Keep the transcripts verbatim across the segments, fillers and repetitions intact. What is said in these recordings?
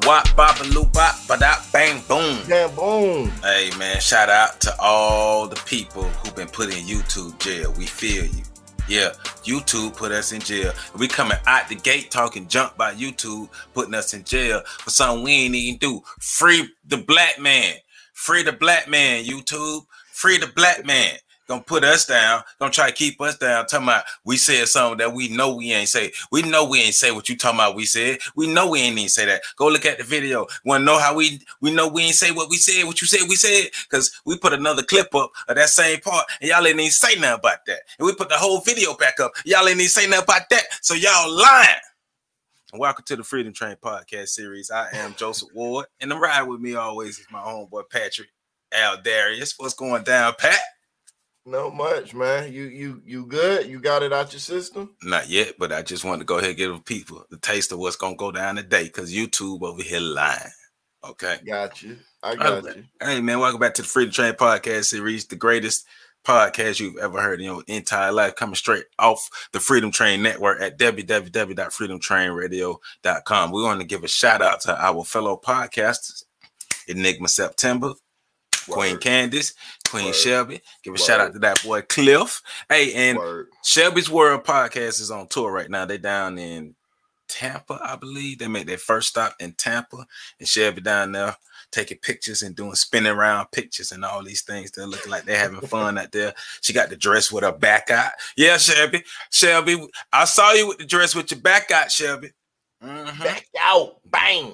Wop, bop, a loop, bop, ba da, bang, boom. Bang, boom. Hey, man, shout out to all the people who've been put in YouTube jail. We feel you. Yeah, YouTube put us in jail. We coming out the gate talking junk about YouTube putting us in jail for something we ain't even do. Free the black man. Free the black man, YouTube. Free the black man. Gonna put us down. Gonna try to keep us down. Talking about we said something that we know we ain't say. We know we ain't say what you talking about we said. We know we ain't even say that. Go look at the video. Wanna know how we we know we ain't say what we said, what you said we said? Because we put another clip up of that same part and y'all ain't even say nothing about that. And we put the whole video back up. Y'all ain't even say nothing about that. So y'all lying. And welcome to the Freedom Train podcast series. I am Joseph Ward. And the ride with me always is my homeboy Patrick Al Darius. What's going down, Pat? Not much, man. You you you good? You got it out your system? Not yet, but I just wanted to go ahead and give people the taste of what's gonna go down today, because YouTube over here lying. Okay. Got you. I got right. you. Hey man, welcome back to the Freedom Train podcast series, the greatest podcast you've ever heard in your entire life, coming straight off the Freedom Train network at w w w dot freedom train radio dot com. We want to give a shout out to our fellow podcasters, Enigma September, Word. Queen Candace, Queen Word. Shelby. Give a Word. Shout out to that boy Cliff. Hey, and Word. Shelby's World podcast is on tour right now. They down in Tampa, I believe. They made their first stop in Tampa, and Shelby down there taking pictures and doing spinning around pictures and all these things. They're looking like they're having fun out there. She got the dress with her back out. Yeah, Shelby. Shelby, I saw you with the dress with your back out, Shelby. Mm-hmm. Back out. Bang.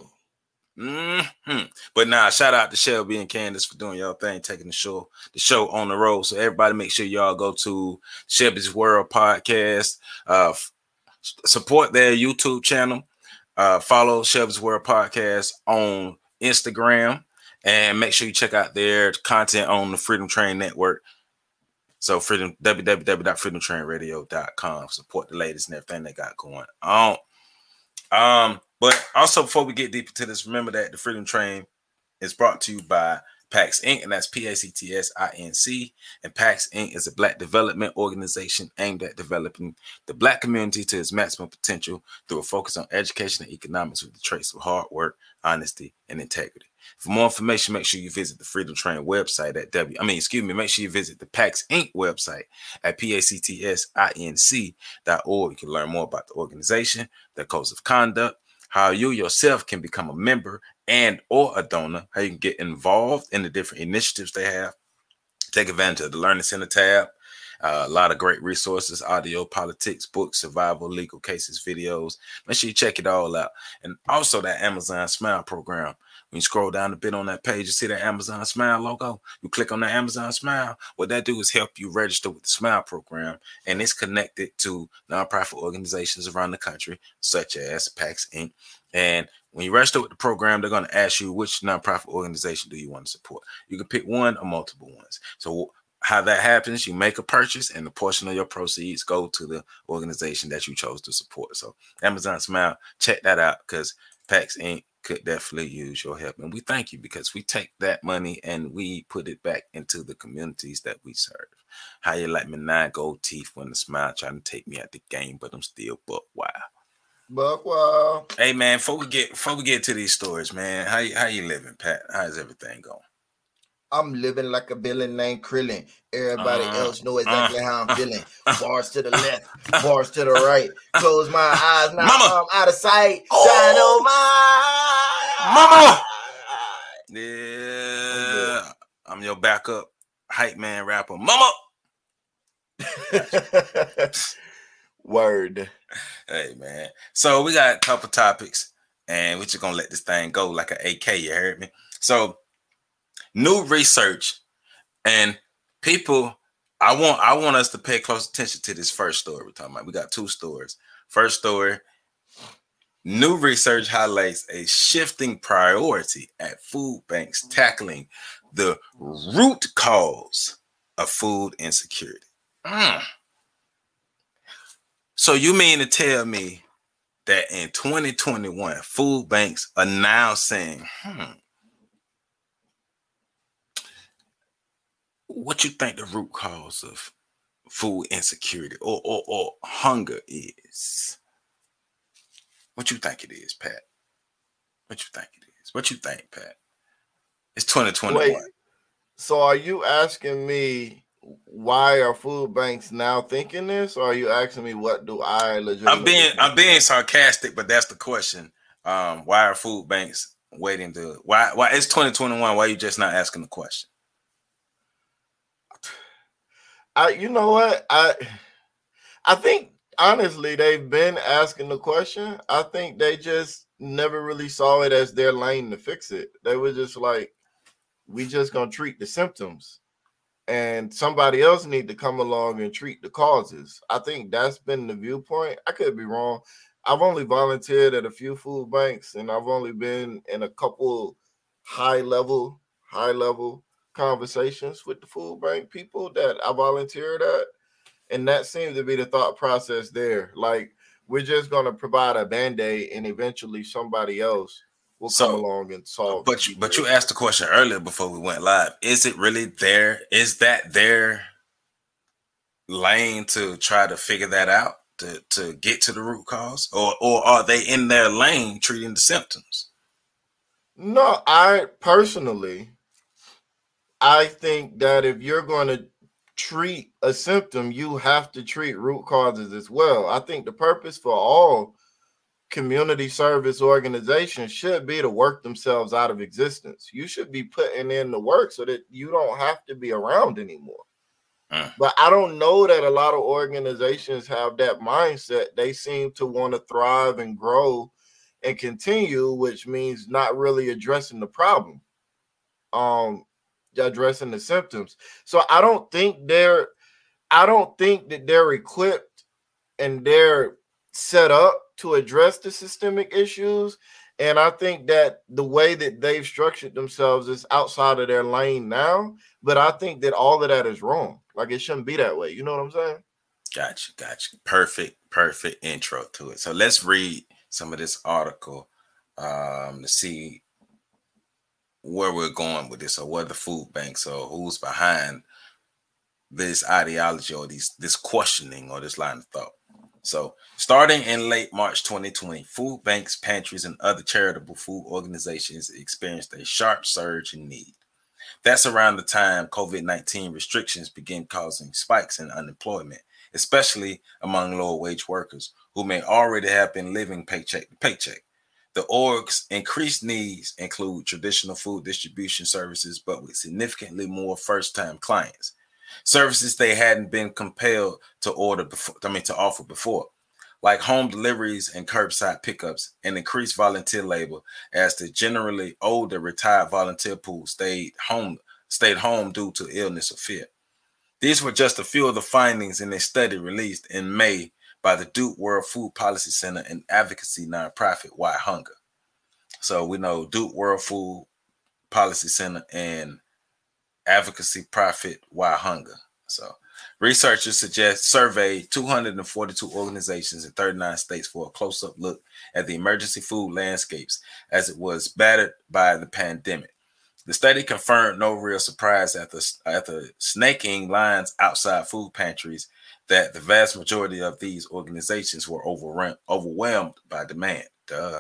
Mm-hmm. But nah, shout out to Shelby and Candace for doing y'all thing, taking the show, the show on the road. So everybody make sure y'all go to Shelby's World podcast, uh, f- support their YouTube channel, uh, follow Shelby's World podcast on Instagram, and make sure you check out their content on the Freedom Train network. So freedom w w w dot freedom train radio dot com. Support the ladies and everything they got going on. Um, but also before we get deep into this, remember that the Freedom Train is brought to you by PAX Incorporated, and that's P A C T S I N C. And PAX Incorporated is a Black development organization aimed at developing the Black community to its maximum potential through a focus on education and economics with the traits of hard work, honesty, and integrity. For more information, make sure you visit the Freedom Train website at W. I mean, excuse me, make sure you visit the PAX Incorporated website at P A C T S I N C dot org. You can learn more about the organization, their codes of conduct, how you yourself can become a member and or a donor, how you can get involved in the different initiatives they have. Take advantage of the Learning Center tab. Uh, a lot of great resources, audio, politics, books, survival, legal cases, videos. Make sure you check it all out. And also that Amazon Smile program. When you scroll down a bit on that page, you see that Amazon Smile logo. You click on the Amazon Smile. What that do is help you register with the Smile program. And it's connected to nonprofit organizations around the country, such as PAX Incorporated. And when you register with the program, they're going to ask you which nonprofit organization do you want to support. You can pick one or multiple ones. So how that happens, you make a purchase and a portion of your proceeds go to the organization that you chose to support. So Amazon Smile, check that out, because PAX Incorporated could definitely use your help. And we thank you, because we take that money and we put it back into the communities that we serve. How you like me nine gold teeth when the Smile trying to take me out the game, but I'm still buck wild. Buck wild. Hey man, before we get before we get to these stories, man, how you how you living, Pat? How's everything going? I'm living like a villain named Krillin. Everybody uh, else know exactly uh, how I'm uh, feeling. Uh, bars to the left, bars to the right. Close my eyes, now Mama. I'm out of sight. Oh. Mama. Yeah, I'm your backup hype man rapper, Mama. Word. Hey man, so we got a couple topics, and we're just gonna let this thing go like an A K. You heard me? So, new research, and people, I want I want us to pay close attention to this first story we're talking about. We got two stories. First story: new research highlights a shifting priority at food banks tackling the root cause of food insecurity. Mm. So you mean to tell me that in twenty twenty-one, food banks are now saying, hmm, what you think the root cause of food insecurity or, or, or hunger is? What you think it is, Pat? What you think it What you think, Pat? It's twenty twenty-one. Wait, so are you asking me why are food banks now thinking this, or are you asking me what do I legitimately I'm being think I'm being sarcastic, but that's the question. Um, why are food banks waiting to why why it's twenty twenty-one? Why are you just not asking the question? I you know what? I I think honestly they've been asking the question. I think they just never really saw it as their lane to fix it. They were just like, we just gonna treat the symptoms. And somebody else need to come along and treat the causes. I think that's been the viewpoint. I could be wrong. I've only volunteered at a few food banks, and I've only been in a couple high level, high level conversations with the food bank people that I volunteered at. And that seems to be the thought process there. Like, we're just going to provide a Band-Aid and eventually somebody else will so, come along and solve. But you, but you asked the question earlier before we went live. Is it really there? Is that their lane to try to figure that out, to, to get to the root cause? Or, or are they in their lane treating the symptoms? No, I personally, I think that if you're going to treat a symptom, you have to treat root causes as well. I think the purpose for all community service organizations should be to work themselves out of existence. You should be putting in the work so that you don't have to be around anymore. Uh. But I don't know that a lot of organizations have that mindset. They seem to want to thrive and grow and continue, which means not really addressing the problem, um, addressing the symptoms. So I don't think they're, I don't think that they're equipped and they're set up to address the systemic issues. And I think that the way that they've structured themselves is outside of their lane now. But I think that all of that is wrong. Like, it shouldn't be that way. You know what I'm saying? Gotcha, gotcha. Perfect, perfect intro to it. So let's read some of this article um, to see where we're going with this, or what the food banks, or who's behind this ideology, or these this questioning, or this line of thought. So, starting in late March twenty twenty, food banks, pantries, and other charitable food organizations experienced a sharp surge in need. That's around the time COVID nineteen restrictions began causing spikes in unemployment, especially among lower-wage workers who may already have been living paycheck to paycheck. The org's increased needs include traditional food distribution services, but with significantly more first-time clients. Services they hadn't been compelled to order before, I mean, to offer before, like home deliveries and curbside pickups, and increased volunteer labor as the generally older retired volunteer pool stayed home, stayed home due to illness or fear. These were just a few of the findings in a study released in May by the Duke World Food Policy Center and advocacy nonprofit Why Hunger. So we know Duke World Food Policy Center and advocacy profit Why Hunger. So researchers suggest surveyed two hundred forty-two organizations in thirty-nine states for a close-up look at the emergency food landscapes as it was battered by the pandemic. The study confirmed, no real surprise after, after snaking lines outside food pantries, that the vast majority of these organizations were overwhelmed, overwhelmed by demand. Duh.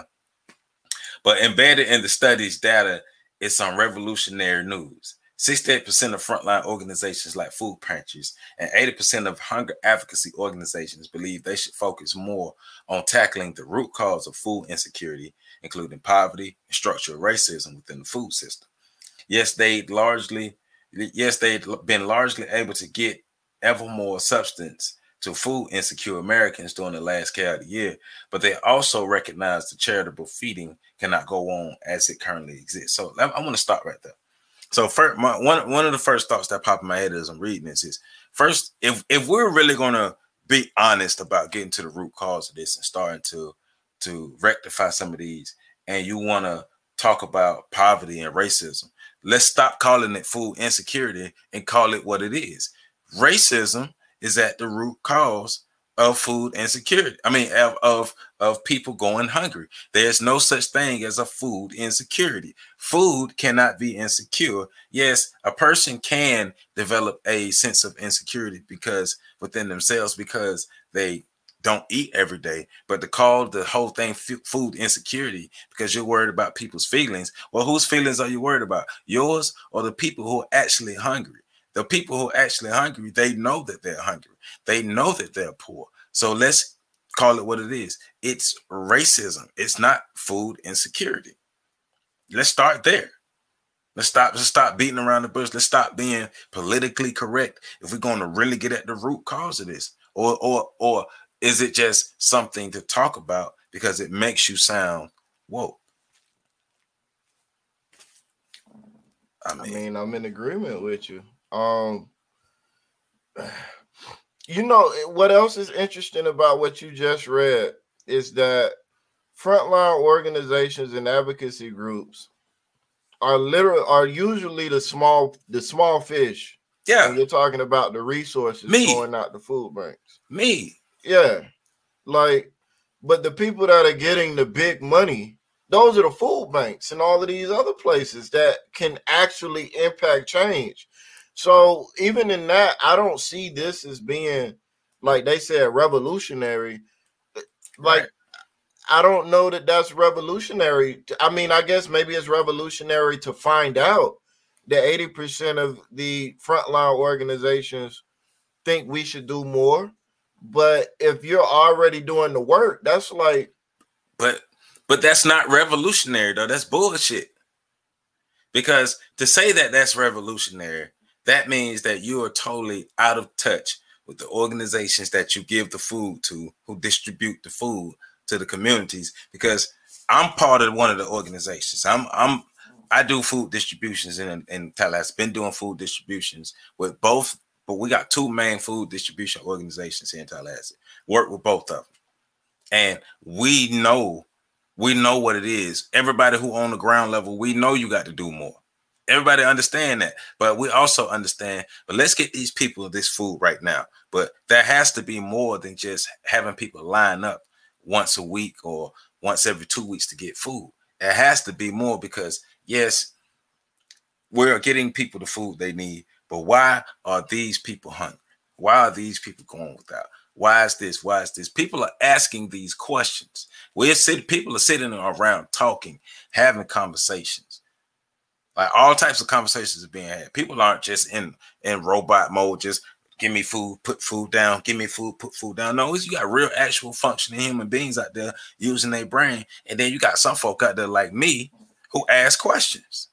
But embedded in the study's data is some revolutionary news. sixty-eight percent of frontline organizations like food pantries and eighty percent of hunger advocacy organizations believe they should focus more on tackling the root cause of food insecurity, including poverty and structural racism within the food system. Yes, they'd largely, yes, they'd been largely able to get ever more substance to food insecure Americans during the last calendar year, but they also recognize the charitable feeding cannot go on as it currently exists. So I, I want to stop right there. So first, my, one one of the first thoughts that pop in my head as I'm reading this is, first, if if we're really going to be honest about getting to the root cause of this and starting to to rectify some of these, and you want to talk about poverty and racism, let's stop calling it food insecurity and call it what it is. Racism is at the root cause of food insecurity. I mean, of, of, of people going hungry. There's no such thing as a food insecurity. Food cannot be insecure. Yes, a person can develop a sense of insecurity because within themselves, because they don't eat every day, but to call the whole thing f- food insecurity because you're worried about people's feelings. Well, whose feelings are you worried about? Yours or the people who are actually hungry? The people who are actually hungry, they know that they're hungry. They know that they're poor. So let's call it what it is. It's racism. It's not food insecurity. Let's start there. Let's stop. Let's stop beating around the bush. Let's stop being politically correct. If we're going to really get at the root cause of this, or or or is it just something to talk about because it makes you sound woke? I mean, I mean, I'm in agreement with you. Um, you know what else is interesting about what you just read is that frontline organizations and advocacy groups are literally are usually the small the small fish. Yeah, when you're talking about the resources Me. going out to food banks. Me. Yeah, like, but the people that are getting the big money, those are the food banks and all of these other places that can actually impact change. So even in that, I don't see this as being, like they said, revolutionary. Like. Right. I don't know that that's revolutionary. I mean, I guess maybe it's revolutionary to find out that eighty percent of the frontline organizations think we should do more. But if you're already doing the work, that's like. But but that's not revolutionary, though. That's bullshit. Because to say that that's revolutionary, that means that you are totally out of touch with the organizations that you give the food to, who distribute the food to the communities. Because I'm part of one of the organizations. I'm I'm I do food distributions in in Tallahassee. Been doing food distributions with both, but we got two main food distribution organizations here in Tallahassee. Work with both of them, and we know we know what it is. Everybody who on the ground level, we know you got to do more. Everybody understand that, but we also understand. But let's get these people this food right now. But there has to be more than just having people line up once a week or once every two weeks to get food. It has to be more because, yes, we're getting people the food they need, but why are these people hungry? Why are these people going without? Why is this? Why is this? People are asking these questions. We're sitting, people are sitting around talking, having conversations. Like all types of conversations are being had. People aren't just in, in robot mode, just give me food, put food down, give me food, put food down. No, you got real, actual functioning human beings out there using their brain. And then you got some folk out there like me who ask questions.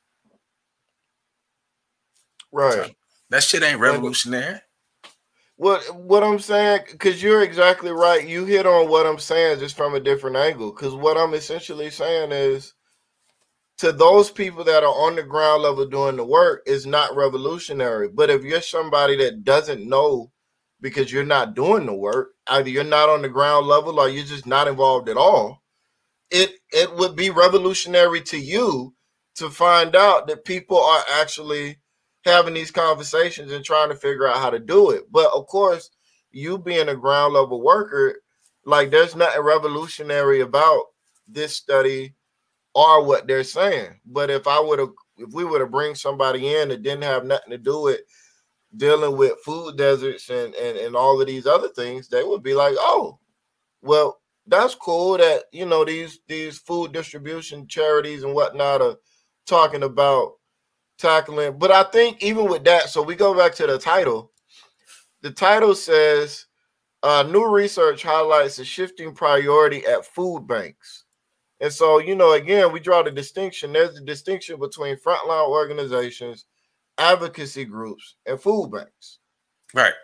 Right. So that shit ain't revolutionary. What what I'm saying, because you're exactly right. You hit on what I'm saying just from a different angle. Because what I'm essentially saying is, to those people that are on the ground level doing the work is not revolutionary. But if you're somebody that doesn't know because you're not doing the work, either you're not on the ground level or you're just not involved at all, it it would be revolutionary to you to find out that people are actually having these conversations and trying to figure out how to do it. But of course, you being a ground level worker, like there's nothing revolutionary about this study or what they're saying. But if I would have, if we were to bring somebody in that didn't have nothing to do with dealing with food deserts and, and, and all of these other things, they would be like, oh, well, that's cool that, you know, these, these food distribution charities and whatnot are talking about tackling. But I think even with that, so we go back to the title. The title says, uh, new research highlights a shifting priority at food banks. And so, you know, again, we draw the distinction. There's a distinction between frontline organizations, advocacy groups, and food banks. Right.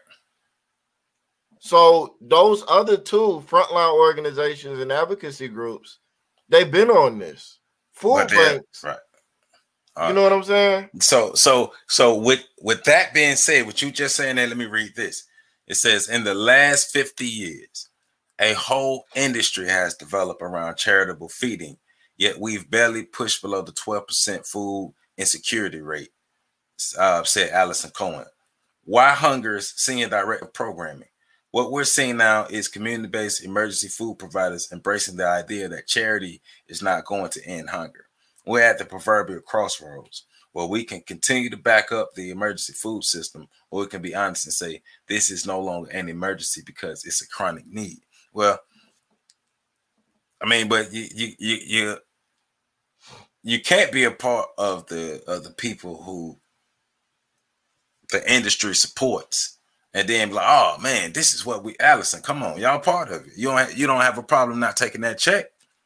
So those other two, frontline organizations and advocacy groups, they've been on this. Food banks. Right. Uh, you know what I'm saying? So, so, so with, with that being said, what you just saying there, let me read this. It says, in the last fifty years, a whole industry has developed around charitable feeding, yet we've barely pushed below the twelve percent food insecurity rate, uh, said Allison Cohen. Why Hunger's Senior Director of Programming. What we're seeing now is community-based emergency food providers embracing the idea that charity is not going to end hunger. We're at the proverbial crossroads where we can continue to back up the emergency food system, or we can be honest and say this is no longer an emergency because it's a chronic need. Well, I mean, but you you you you, you can't be a part of the of the people who the industry supports, and then be like, oh man, this is what we Allison. Come on, y'all part of it. You don't have, you don't have a problem not taking that check.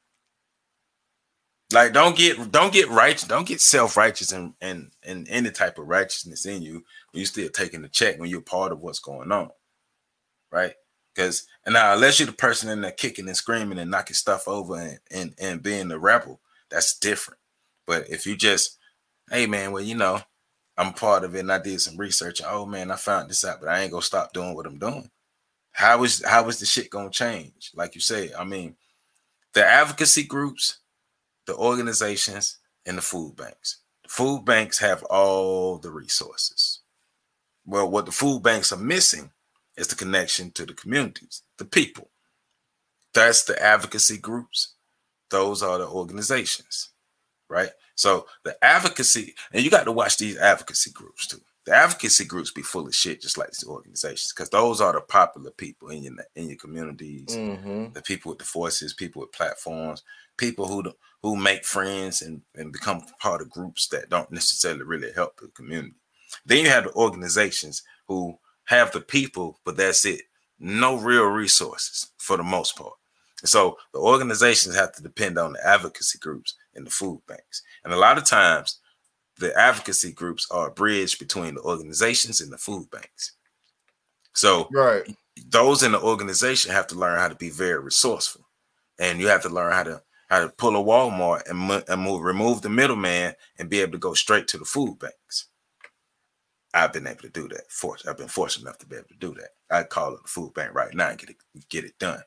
Like, don't get don't get righteous, don't get self-righteous and and and any type of righteousness in you when you still taking the check when you're part of what's going on, right? Because and now unless you're the person in there kicking and screaming and knocking stuff over and and, and being the rebel, that's different. But if you just, hey man, well, you know, I'm part of it and I did some research. And, oh man, I found this out, but I ain't gonna stop doing what I'm doing. How is how is the shit gonna change? Like you say, I mean, the advocacy groups, the organizations, and the food banks. The food banks have all the resources. Well, what the food banks are missing is the connection to the communities, the people. That's the advocacy groups. Those are the organizations, right? So the advocacy, and you got to watch these advocacy groups too. The advocacy groups be full of shit, just like these organizations, because those are the popular people in your in your communities, mm-hmm. the people with the voices, people with platforms, people who who make friends and, and become part of groups that don't necessarily really help the community. Then you have the organizations who have the people, but that's it. No real resources for the most part. And so the organizations have to depend on the advocacy groups and the food banks. And a lot of times, the advocacy groups are a bridge between the organizations and the food banks. So right. those in the organization have to learn how to be very resourceful. And you have to learn how to how to pull a Walmart and, and move, remove the middleman and be able to go straight to the food banks. I've been able to do that. Fortunate, I've been fortunate enough to be able to do that. I'd call up the food bank right now and get it, get it done.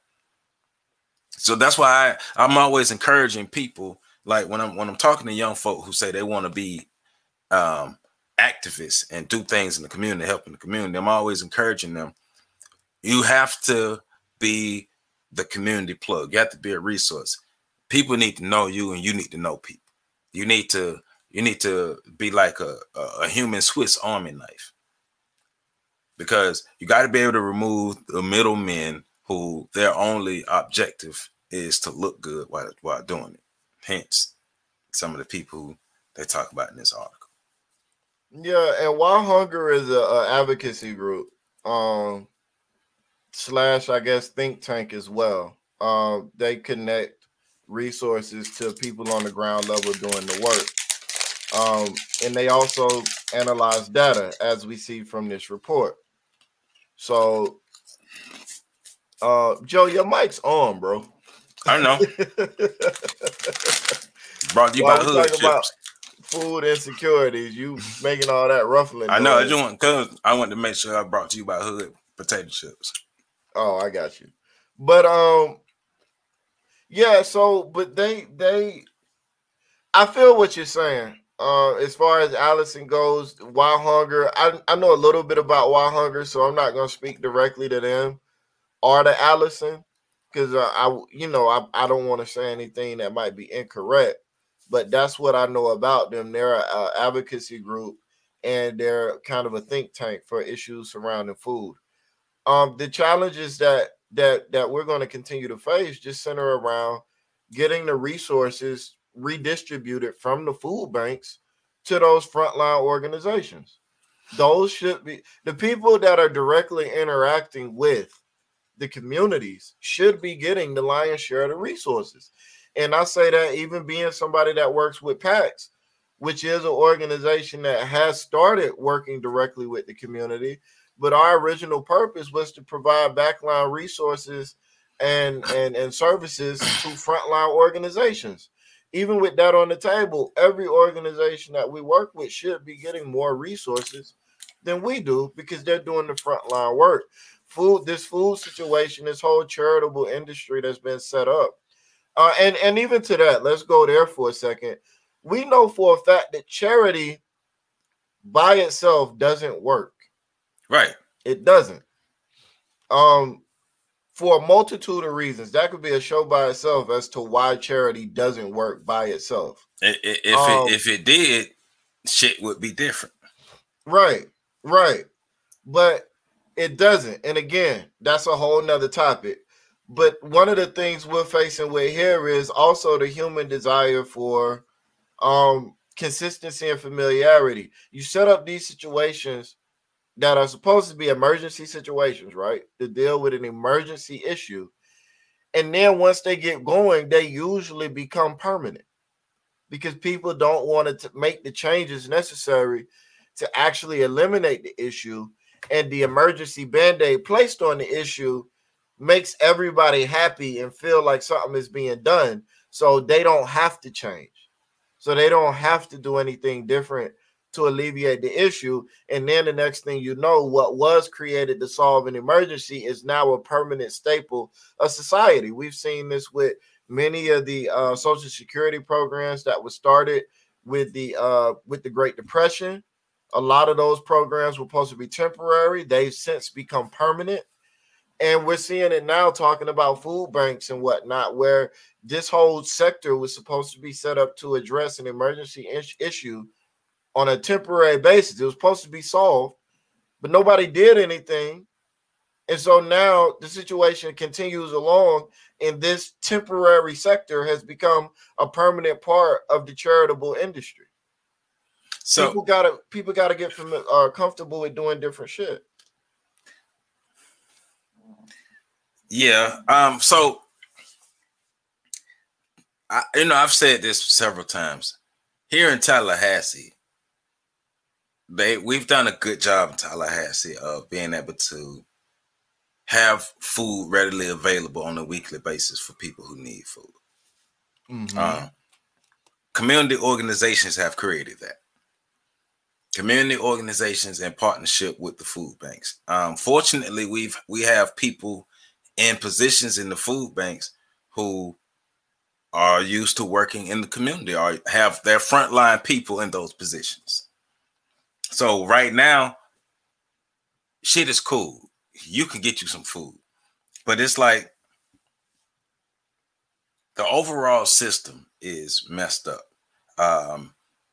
So that's why I, I'm always encouraging people, like when I'm when I'm talking to young folk who say they want to be um, activists and do things in the community, helping the community, I'm always encouraging them. You have to be the community plug. You have to be a resource. People need to know you, and you need to know people. You need to you need to be like a, a, a human Swiss Army knife, because you got to be able to remove the middlemen who their only objective is to look good while while doing it. Hence, some of the people who they talk about in this article. Yeah, and Why Hunger is a, a advocacy group, um, slash I guess think tank as well. Um, they connect resources to people on the ground level doing the work, um, and they also analyze data, as we see from this report. So, uh, Joe, your mic's on, bro. I know. Brought to you by Hood Chips. About food insecurities, you making all that ruffling. I know. I just want because I wanted to make sure I brought to you by Hood potato chips. Oh, I got you. But um, yeah. So, but they they, I feel what you're saying. Uh, as far as Allison goes, Why Hunger, I I know a little bit about Why Hunger, so I'm not gonna speak directly to them or to Allison, because uh, I you know I I don't want to say anything that might be incorrect. But that's what I know about them. They're an advocacy group, and they're kind of a think tank for issues surrounding food. Um, the challenges that that that we're going to continue to face just center around getting the resources redistributed from the food banks to those frontline organizations. Those should be the people that are directly interacting with the communities should be getting the lion's share of the resources. And I say that even being somebody that works with PAX, which is an organization that has started working directly with the community, but our original purpose was to provide backline resources and, and, and services to frontline organizations. Even with that on the table, every organization that we work with should be getting more resources than we do, because they're doing the frontline work. Food, this food situation, this whole charitable industry that's been set up. Uh, and, and even to that, let's go there for a second. We know for a fact that charity by itself doesn't work. Right. It doesn't. Um, for a multitude of reasons. That could be a show by itself as to why charity doesn't work by itself. If, if, um, it, if it did, shit would be different. Right, right. But it doesn't. And again, that's a whole nother topic. But one of the things we're facing with here is also the human desire for um, consistency and familiarity. You set up these situations that are supposed to be emergency situations, right? To deal with an emergency issue. And then once they get going, they usually become permanent because people don't want to make the changes necessary to actually eliminate the issue. And the emergency band-aid placed on the issue makes everybody happy and feel like something is being done. So they don't have to change. So they don't have to do anything different to alleviate the issue. And then the next thing you know, what was created to solve an emergency is now a permanent staple of society. We've seen this with many of the uh, Social Security programs that were started with the uh, with the Great Depression. A lot of those programs were supposed to be temporary. They've since become permanent. And we're seeing it now talking about food banks and whatnot, where this whole sector was supposed to be set up to address an emergency is- issue on a temporary basis. It was supposed to be solved, but nobody did anything. And so now the situation continues along, and this temporary sector has become a permanent part of the charitable industry. So people gotta people gotta get from uh, comfortable with doing different shit. Yeah. Um. So, I, you know, I've said this several times. Here in Tallahassee, they we've done a good job in Tallahassee of being able to have food readily available on a weekly basis for people who need food. Mm-hmm. Um, community organizations have created that. Community organizations in partnership with the food banks. Um, fortunately, we've we have people in positions in the food banks who are used to working in the community or have their frontline people in those positions. So right now, shit is cool. You can get you some food, but it's like the overall system is messed up. Um,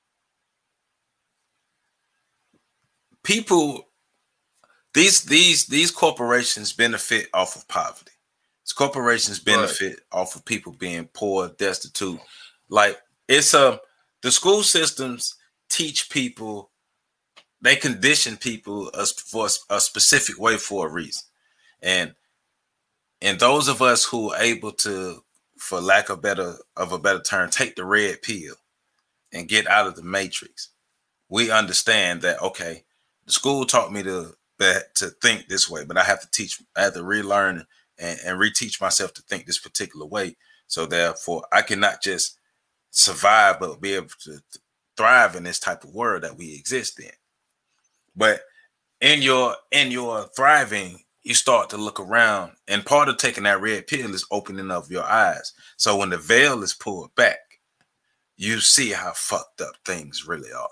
people, these these these corporations benefit off of poverty. These corporations benefit right. off of people being poor, destitute. Like it's a the school systems teach people. They condition people as for a specific way for a reason. And and those of us who are able to, for lack of better of a better term, take the red pill and get out of the matrix, we understand that, okay, the school taught me to, to think this way, but I have to teach, I have to relearn and, and reteach myself to think this particular way. So therefore, I cannot just survive, but be able to thrive in this type of world that we exist in. But in your in your thriving, you start to look around, and part of taking that red pill is opening up your eyes. So when the veil is pulled back, you see how fucked up things really are.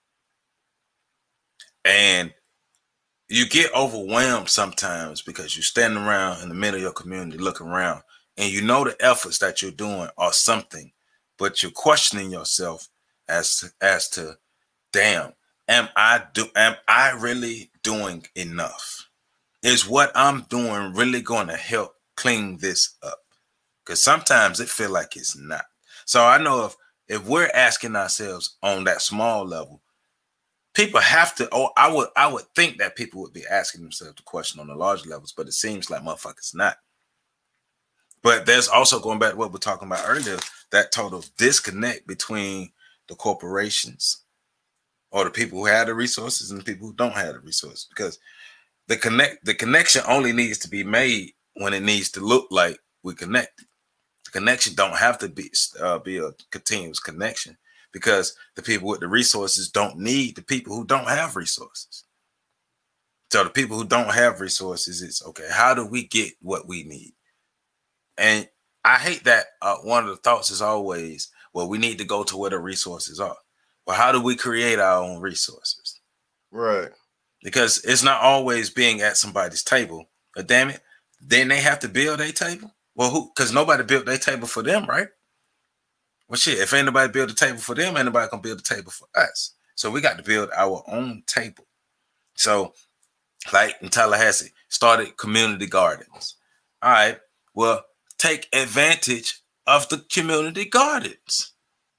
And you get overwhelmed sometimes because you stand around in the middle of your community looking around, and you know the efforts that you're doing are something, but you're questioning yourself as to, as to, damn, am I do am I really doing enough? Is what I'm doing really going to help clean this up? Because sometimes it feels like it's not. So I know if if we're asking ourselves on that small level, people have to. Oh, I would I would think that people would be asking themselves the question on the large levels, but it seems like motherfuckers not. But there's also, going back to what we're talking about earlier, that total disconnect between the corporations or the people who have the resources and the people who don't have the resources, because the connect the connection only needs to be made when it needs to look like we connected. The connection don't have to be uh, be a continuous connection, because the people with the resources don't need the people who don't have resources. So the people who don't have resources, it's okay, how do we get what we need? And I hate that uh, one of the thoughts is always, well, we need to go to where the resources are. Well, how do we create our own resources? Right. Because it's not always being at somebody's table. But damn it, then they have to build a table. Well, who? Because nobody built their table for them, right? Well, shit, if ain't nobody build a table for them, ain't nobody gonna build a table for us. So we got to build our own table. So, like in Tallahassee, started community gardens. All right, Well, take advantage of the community gardens.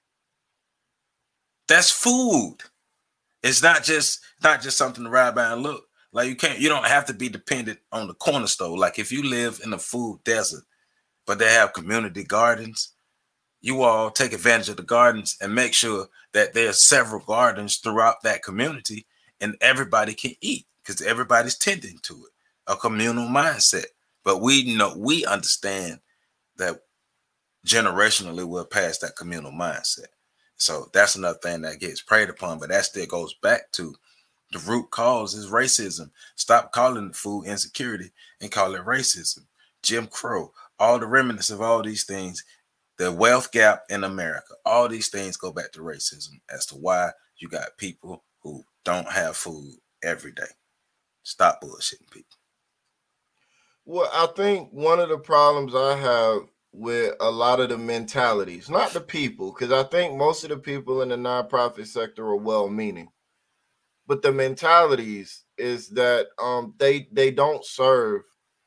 That's food. It's not just not just something to ride by and look. Like you can't, you don't have to be dependent on the corner store. Like if you live in a food desert, but they have community gardens, you all take advantage of the gardens and make sure that there are several gardens throughout that community and everybody can eat because everybody's tending to it. A communal mindset. But we know, we understand that generationally we're past that communal mindset. So that's another thing that gets preyed upon, but that still goes back to the root cause is racism. Stop calling it food insecurity and call it racism. Jim Crow, all the remnants of all these things, the wealth gap in America, all these things go back to racism as to why you got people who don't have food every day. Stop bullshitting people. Well, I think one of the problems I have with a lot of the mentalities, not the people, because I think most of the people in the nonprofit sector are well-meaning, but the mentalities is that um, they they don't serve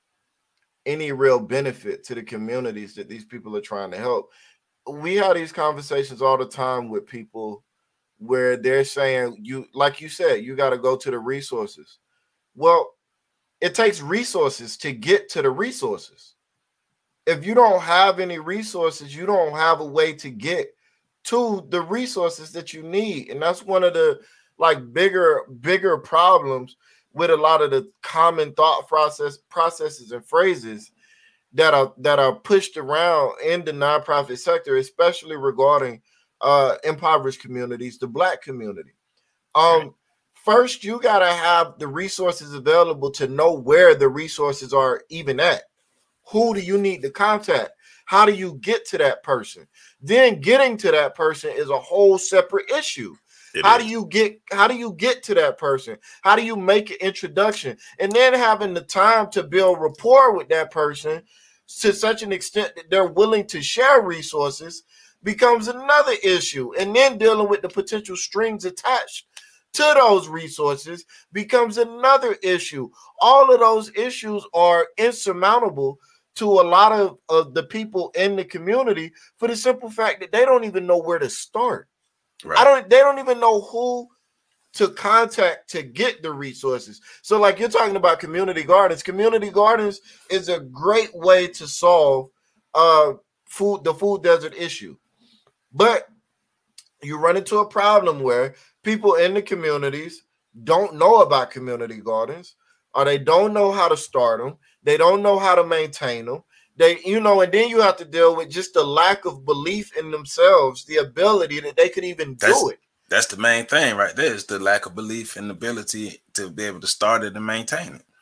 any real benefit to the communities that these people are trying to help. We have these conversations all the time with people where they're saying, you, like you said, you got to go to the resources. Well, it takes resources to get to the resources. If you don't have any resources, you don't have a way to get to the resources that you need. And that's one of the like bigger, bigger problems with a lot of the common thought process processes and phrases that are that are pushed around in the nonprofit sector, especially regarding uh, impoverished communities, the Black community. Um, right. First, you got to have the resources available to know where the resources are even at. Who do you need to contact? How do you get to that person? Then getting to that person is a whole separate issue. It how is. do you get how do you get to that person? How do you make an introduction? And then having the time to build rapport with that person to such an extent that they're willing to share resources becomes another issue. And then dealing with the potential strings attached to those resources becomes another issue. All of those issues are insurmountable to a lot of, of the people in the community for the simple fact that they don't even know where to start. Right. I don't. They don't even know who to contact to get the resources. So, like you're talking about community gardens. Community gardens is a great way to solve uh, food the food desert issue, but you run into a problem where people in the communities don't know about community gardens, or they don't know how to start them. They don't know how to maintain them. They, you know, and then you have to deal with just the lack of belief in themselves, the ability that they could even that's, do it. That's the main thing right there, is the lack of belief and ability to be able to start it and maintain it.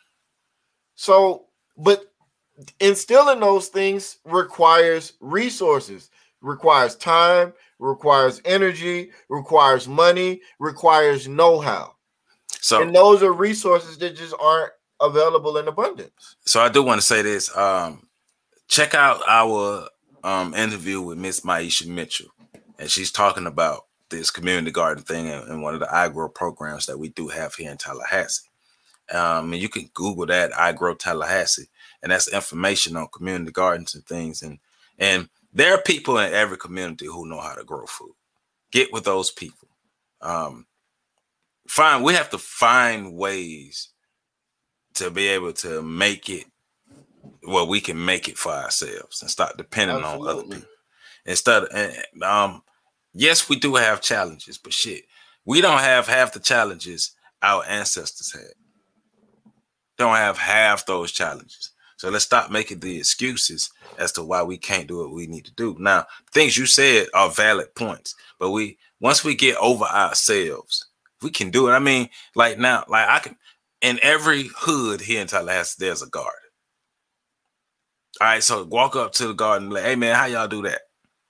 So, but instilling those things requires resources, requires time, requires energy, requires money, requires know-how. So, and those are resources that just aren't available in abundance. So I do want to say this. Um, check out our um, interview with Miss Maisha Mitchell, and she's talking about this community garden thing and one of the iGrow programs that we do have here in Tallahassee. Um, and you can Google that, iGrow Tallahassee, and that's information on community gardens and things. And and there are people in every community who know how to grow food. Get with those people. Um, find we have to find ways to be able to make it well, we can make it for ourselves and stop depending Absolutely. on other people. Instead of, and, um, yes, we do have challenges, but shit, we don't have half the challenges our ancestors had. Don't have half those challenges. So let's stop making the excuses as to why we can't do what we need to do. Now, things you said are valid points, but we once we get over ourselves, we can do it. I mean, like now, like I can, in every hood here in Tallahassee, there's a garden. All right, so walk up to the garden and be like, hey man, how y'all do that?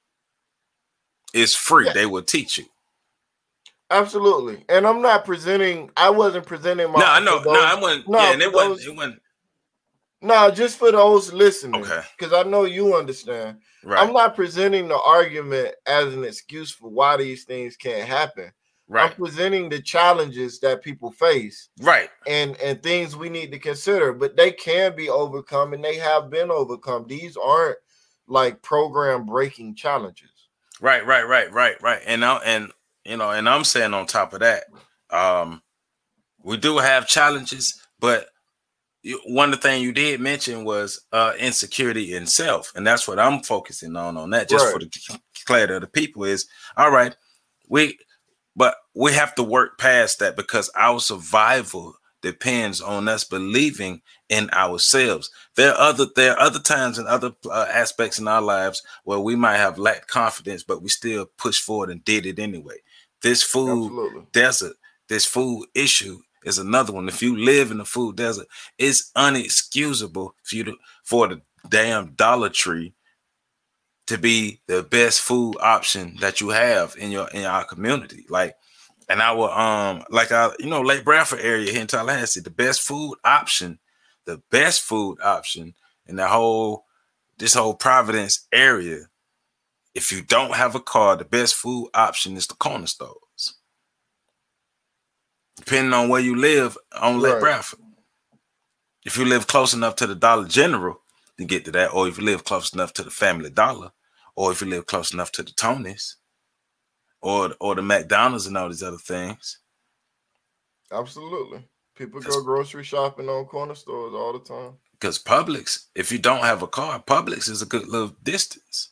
It's free. Yeah. They will teach you. Absolutely. And I'm not presenting, I wasn't presenting my No, I know. No, I wasn't. No, yeah, and it those, wasn't, it wasn't. No, just for those listening. Okay. Because I know you understand. Right. I'm not presenting the argument as an excuse for why these things can't happen. Right. I'm presenting the challenges that people face. Right. And and things we need to consider, but they can be overcome and they have been overcome. These aren't like program breaking challenges. Right, right, right, right, right. And I, and you know, and I'm saying on top of that, um, we do have challenges, but you, one of the things you did mention was uh, insecurity in self, and that's what I'm focusing on. On that, just right. for the clarity of the people, is all right. We, but we have to work past that because our survival depends on us believing in ourselves. There are other there are other times and other uh, aspects in our lives where we might have lacked confidence, but we still pushed forward and did it anyway. This food Absolutely. desert, this food issue is another one. If you live in the food desert, it's unexcusable for you to for the damn Dollar Tree to be the best food option that you have in your in our community. Like, and I will um like I you know Lake Bradford area here in Tallahassee, the best food option, the best food option in the whole this whole Providence area. If you don't have a car, the best food option is the corner stores. Depending on where you live on Lake right. Bradford. If you live close enough to the Dollar General to get to that, or if you live close enough to the Family Dollar, or if you live close enough to the Tony's, or or the McDonald's and all these other things. Absolutely. People go grocery shopping on corner stores all the time. Because Publix, if you don't have a car, Publix is a good little distance.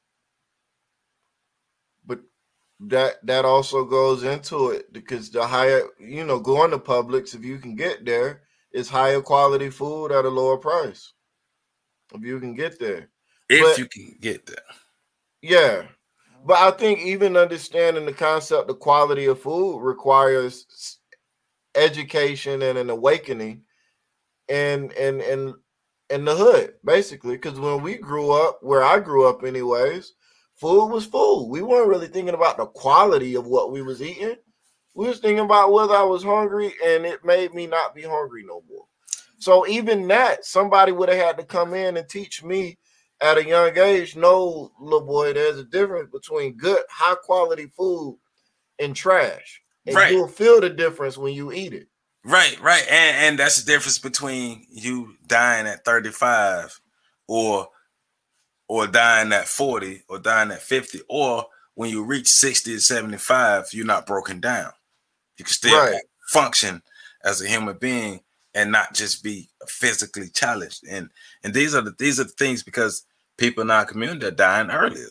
But that that also goes into it because the higher, you know, going to Publix, if you can get there, it's higher quality food at a lower price. If you can get there. If but, you can get there. Yeah. But I think even understanding the concept of quality of food requires education and an awakening in in in, in the hood, basically. Because when we grew up, where I grew up anyways, food was food. We weren't really thinking about the quality of what we was eating. We was thinking about whether I was hungry, and it made me not be hungry no more. So even that, somebody would have had to come in and teach me at a young age, no, little boy, there's a difference between good, high-quality food and trash. And right. you'll feel the difference when you eat it. Right, right. And, and that's the difference between you dying at thirty-five or or dying at forty or dying at fifty, or when you reach sixty or seventy-five, you're not broken down. You can still right. function as a human being and not just be physically challenged. And and these are the these are the things because people in our community are dying earlier.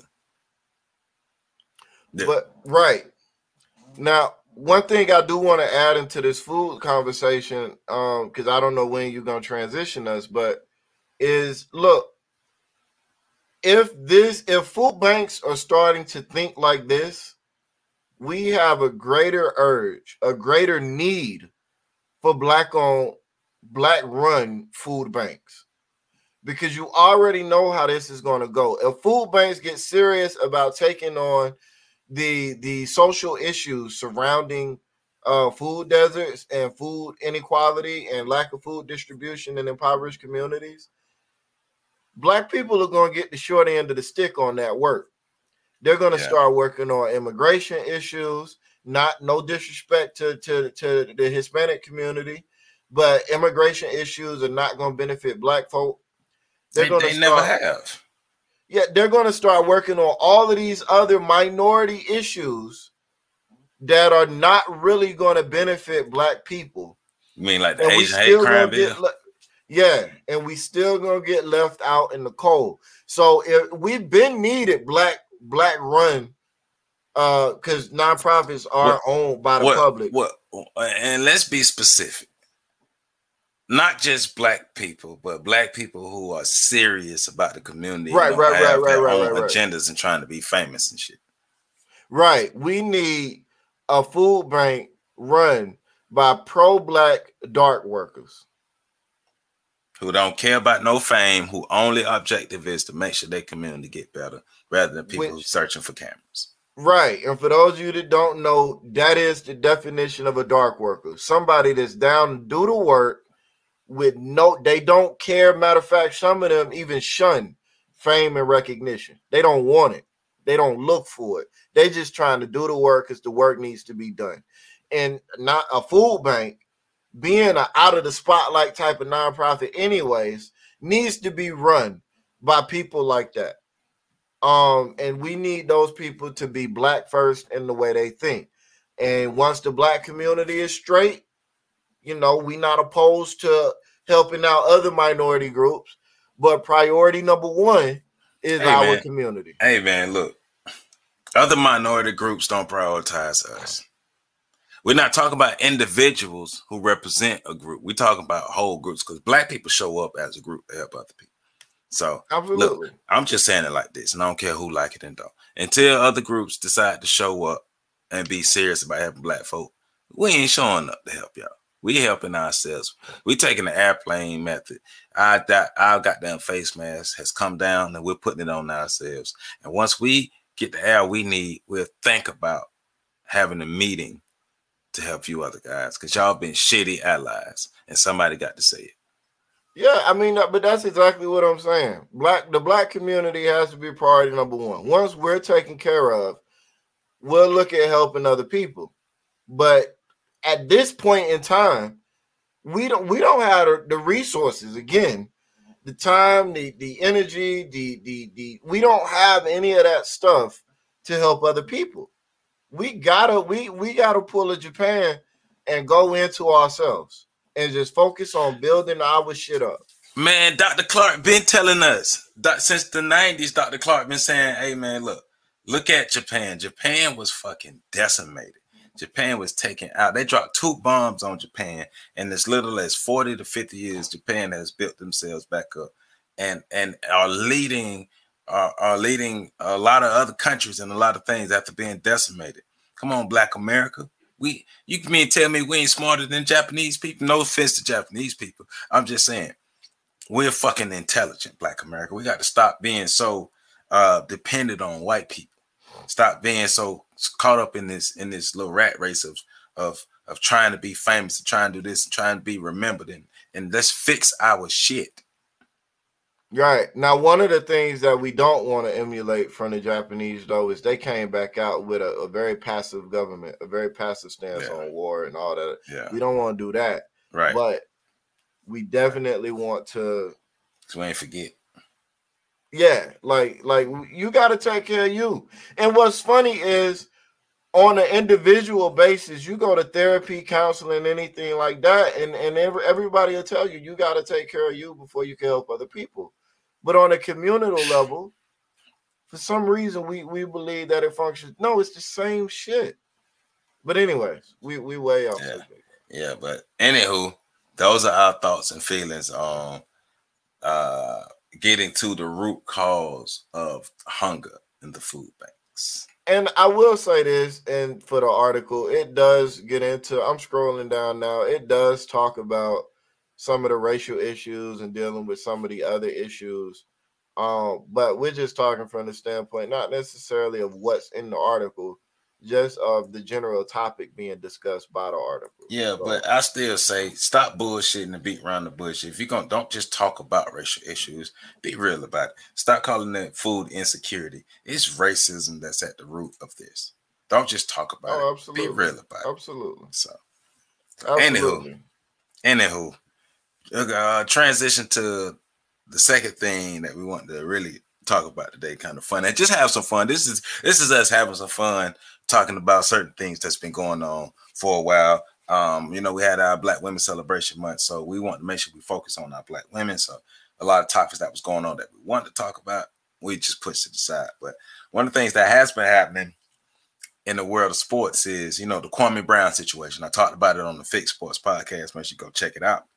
But right. Now, one thing I do want to add into this food conversation, um, because I don't know when you're gonna transition us, but is look, if this if food banks are starting to think like this, we have a greater urge, a greater need for black owned, black run food banks. Because you already know how this is going to go. If food banks get serious about taking on the, the social issues surrounding uh, food deserts and food inequality and lack of food distribution in impoverished communities, black people are going to get the short end of the stick on that work. They're going to yeah. start working on immigration issues, not no disrespect to, to, to the Hispanic community, but immigration issues are not going to benefit black folk. They're they, they start, never have. Yeah, they're going to start working on all of these other minority issues that are not really going to benefit black people. You mean like the and Asian hate crime bill? Le- yeah, and we still going to get left out in the cold. So if we've been needed black black run uh because nonprofits are what, owned by the what, public. What and let's be specific. Not just black people, but black people who are serious about the community. Right, right, right, right, their right, own right, right. agendas and trying to be famous and shit. Right. We need a food bank run by pro-black dark workers. Who don't care about no fame, who only objective is to make sure their community get better, rather than people Which, searching for cameras. Right. And for those of you that don't know, that is the definition of a dark worker. Somebody that's down to do the work with no, they don't care. Matter of fact, some of them even shun fame and recognition. They don't want it. They don't look for it. They just trying to do the work because the work needs to be done. And not a food bank, being an out of the spotlight type of nonprofit anyways, needs to be run by people like that. Um, and we need those people to be black first in the way they think. And once the black community is straight, you know, we not opposed to helping out other minority groups, but priority number one is hey, our man. community. Hey man, look, other minority groups don't prioritize us. We're not talking about individuals who represent a group. We're talking about whole groups because black people show up as a group to help other people. So Absolutely. Look, I'm just saying it like this, and I don't care who like it and don't. Until other groups decide to show up and be serious about helping black folk, we ain't showing up to help y'all. We helping ourselves. We taking the airplane method. Our, our goddamn face mask has come down, and we're putting it on ourselves. And once we get the air we need, we'll think about having a meeting to help you other guys, because y'all been shitty allies, and somebody got to say it. Yeah, I mean, but that's exactly what I'm saying. Black, the black community has to be priority number one. Once we're taken care of, we'll look at helping other people. But at this point in time, we don't we don't have the resources. Again, the time, the the energy, the the the we don't have any of that stuff to help other people. We gotta we we gotta pull a Japan and go into ourselves and just focus on building our shit up. Man, Doctor Clark been telling us that since the nineties. Doctor Clark been saying, "Hey, man, look, look at Japan. Japan was fucking decimated. Japan was taken out. They dropped two bombs on Japan, and as little as forty to fifty years, Japan has built themselves back up, and and are leading are, are leading a lot of other countries and a lot of things after being decimated. Come on, Black America." We, you can mean tell me we ain't smarter than Japanese people? No offense to Japanese people. I'm just saying we're fucking intelligent, Black America. We got to stop being so uh, dependent on white people. Stop being so caught up in this in this little rat race of of of trying to be famous and trying to do this and trying to be remembered, and and let's fix our shit. Right. Now, one of the things that we don't want to emulate from the Japanese, though, is they came back out with a, a very passive government, a very passive stance yeah. on war and all that. Yeah. We don't want to do that. Right. But we definitely want to. So we ain't forget. Yeah. Like, like you got to take care of you. And what's funny is on an individual basis, you go to therapy, counseling, anything like that, and, and every, everybody will tell you, you got to take care of you before you can help other people. But on a communal level, for some reason, we, we believe that it functions. No, it's the same shit. But anyways, we, we way off. Yeah. yeah, but anywho, those are our thoughts and feelings on uh, getting to the root cause of hunger in the food banks. And I will say this, and for the article, it does get into, I'm scrolling down now, it does talk about some of the racial issues and dealing with some of the other issues. Um, but we're just talking from the standpoint, not necessarily of what's in the article, just of the general topic being discussed by the article. Yeah, so, but I still say stop bullshitting and beat around the bush. If you're going to, don't just talk about racial issues, be real about it. Stop calling it food insecurity. It's racism that's at the root of this. Don't just talk about oh, it. Absolutely. Be real about it. Absolutely. So, absolutely. Anywho, anywho, uh, transition to the second thing that we want to really talk about today, kind of fun, and just have some fun. This is this is us having some fun talking about certain things that's been going on for a while. Um, you know, we had our Black Women Celebration Month, so we want to make sure we focus on our Black women. So a lot of topics that was going on that we wanted to talk about, we just pushed to the side. But one of the things that has been happening in the world of sports is, you know, the Kwame Brown situation. I talked about it on the Fix Sports podcast. Make sure you go check it out.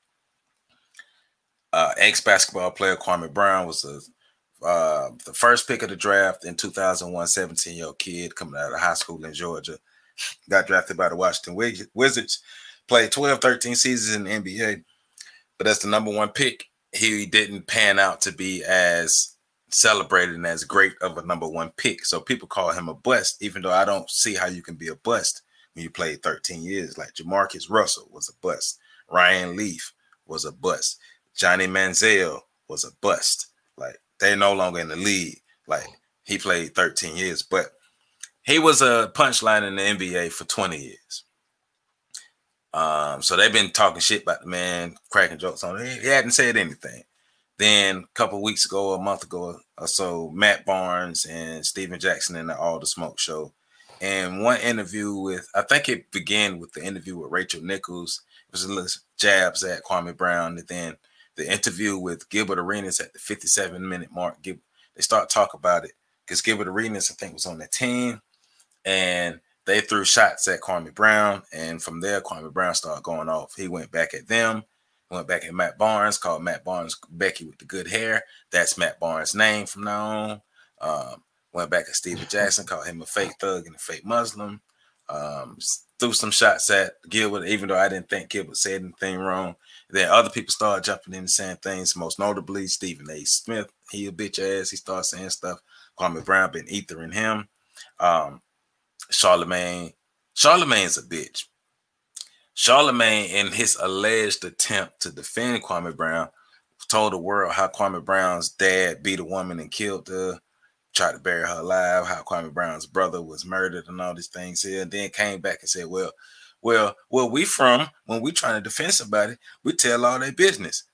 Uh, ex-basketball player Kwame Brown was a Uh, the first pick of the draft in two thousand one, seventeen-year-old kid coming out of high school in Georgia. Got drafted by the Washington Wizards. Played twelve, thirteen seasons in the N B A. But as the number one pick, he didn't pan out to be as celebrated and as great of a number one pick. So people call him a bust, even though I don't see how you can be a bust when you played thirteen years. Like Jamarcus Russell was a bust. Ryan Leaf was a bust. Johnny Manziel was a bust. Like, they're no longer in the league. Like, he played thirteen years, but he was a punchline in the N B A for twenty years. Um, so they've been talking shit about the man, cracking jokes on it. He hadn't said anything. Then a couple of weeks ago, a month ago or so, Matt Barnes and Steven Jackson in the All the Smoke show. And one interview with, I think it began with the interview with Rachel Nichols. It was a little jabs at Kwame Brown. And then the interview with Gilbert Arenas at the fifty-seven minute mark. They start talking about it because Gilbert Arenas, I think, was on the team. And they threw shots at Kwame Brown. And from there, Kwame Brown started going off. He went back at them. Went back at Matt Barnes, called Matt Barnes Becky with the good hair. That's Matt Barnes' name from now on. Um, went back at Steven Jackson, called him a fake thug and a fake Muslim. Um, threw some shots at Gilbert, even though I didn't think Gilbert said anything wrong. Then other people started jumping in and saying things, most notably Stephen A. Smith. He a bitch ass. He started saying stuff. Kwame Brown been ethering him. Um, Charlemagne. Charlemagne's a bitch. Charlemagne, in his alleged attempt to defend Kwame Brown, told the world how Kwame Brown's dad beat a woman and killed her, tried to bury her alive, how Kwame Brown's brother was murdered and all these things here, and then came back and said, well, well, where we from, when we trying to defend somebody, we tell all their business.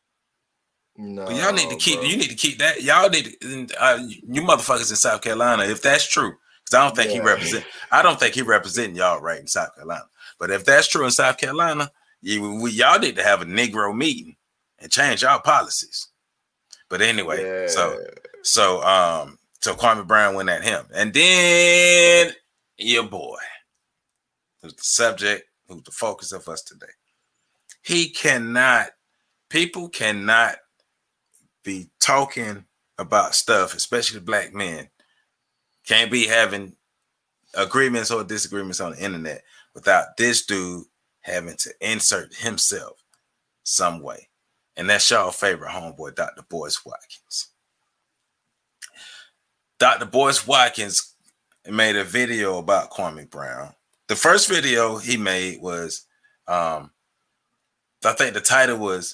No, but y'all need to keep, bro. you need to keep that. Y'all need to, uh, you motherfuckers in South Carolina, if that's true, because I don't think yeah. he represent, I don't think he representing y'all right in South Carolina. But if that's true in South Carolina, you, we, y'all need to have a Negro meeting and change our policies. But anyway, yeah. so so um so Kwame Brown went at him, and then your boy, who's the subject, who's the focus of us today. He cannot. People cannot be talking about stuff, especially black men. Can't be having agreements or disagreements on the internet without this dude having to insert himself some way. And that's y'all favorite homeboy, Doctor Boyce Watkins. Doctor Boyce Watkins made a video about Kwame Brown. The first video he made was, um, I think the title was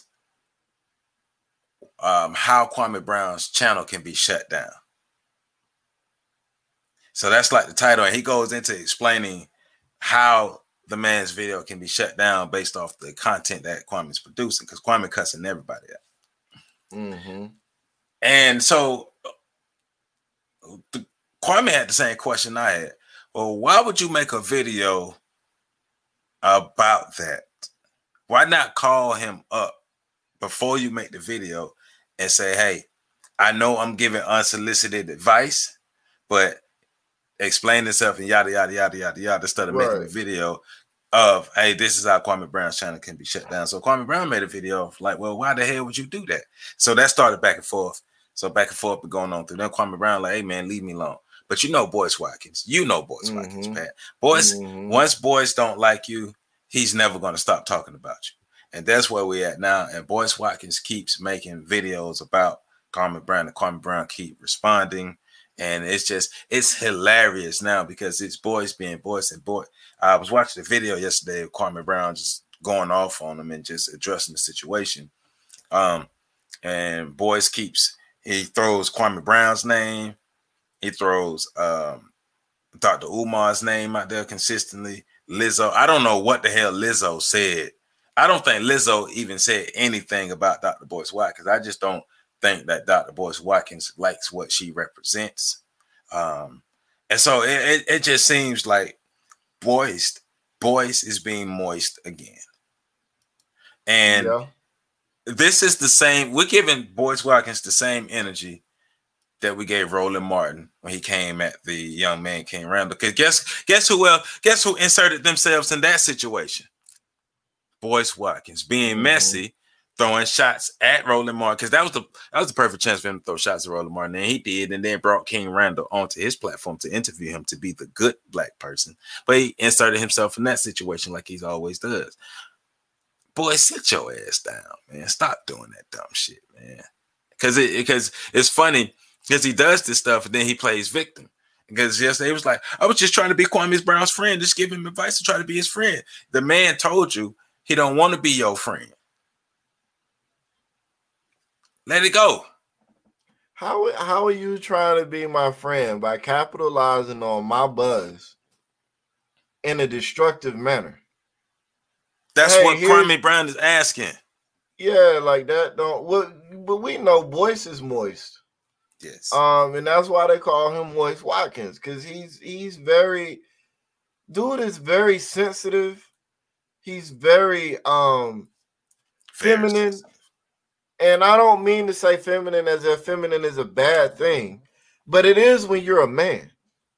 um, How Kwame Brown's Channel Can Be Shut Down. So that's like the title. And he goes into explaining how the man's video can be shut down based off the content that Kwame's producing, because Kwame cussing everybody out. Mm-hmm. And so the, Kwame had the same question I had. Well, why would you make a video about that? Why not call him up before you make the video and say, hey, I know I'm giving unsolicited advice, but explain yourself and yada, yada, yada, yada, yada, instead of right. making a video of, hey, this is how Kwame Brown's channel can be shut down. So Kwame Brown made a video of like, well, why the hell would you do that? So that started back and forth. So back and forth going on through. Then Kwame Brown like, hey, man, leave me alone. But you know Boyce Watkins. You know Boyce mm-hmm. Watkins, Pat. Boyce, mm-hmm. once Boyce don't like you, he's never going to stop talking about you. And that's where we're at now. And Boyce Watkins keeps making videos about Kwame Brown, and Kwame Brown keep responding. And it's just, it's hilarious now because it's Boyce being Boyce and Boy. I was watching the video yesterday of Kwame Brown just going off on him and just addressing the situation. Um, and Boyce keeps, he throws Kwame Brown's name. He throws um, Doctor Umar's name out there consistently. Lizzo. I don't know what the hell Lizzo said. I don't think Lizzo even said anything about Doctor Boyce Watkins. I just don't think that Doctor Boyce Watkins likes what she represents. Um, and so it, it, it just seems like Boyce, Boyce is being moist again. And yeah. this is the same, we're giving Boyce Watkins the same energy that we gave Roland Martin when he came at the young man King Randall. Because guess, guess who else, guess who inserted themselves in that situation? Boyce Watkins being mm-hmm. messy, throwing shots at Roland Martin, because that was the that was the perfect chance for him to throw shots at Roland Martin, and he did, and then brought King Randall onto his platform to interview him to be the good black person. But he inserted himself in that situation like he always does. Boy, sit your ass down, man. Stop doing that dumb shit, man. Because it because it's funny because he does this stuff and then he plays victim. Because yesterday he was like, I was just trying to be Kwame Brown's friend, just give him advice to try to be his friend. The man told you he don't want to be your friend. Let it go. How how are you trying to be my friend by capitalizing on my buzz in a destructive manner? That's hey, what Kwame Brown is asking. Yeah, like that. Don't. What? But we know Boyce is moist. Yes. Um, and that's why they call him Moist Watkins, because he's he's very, dude is very sensitive. He's very um very feminine. Sensitive. And I don't mean to say feminine as if feminine is a bad thing, but it is when you're a man.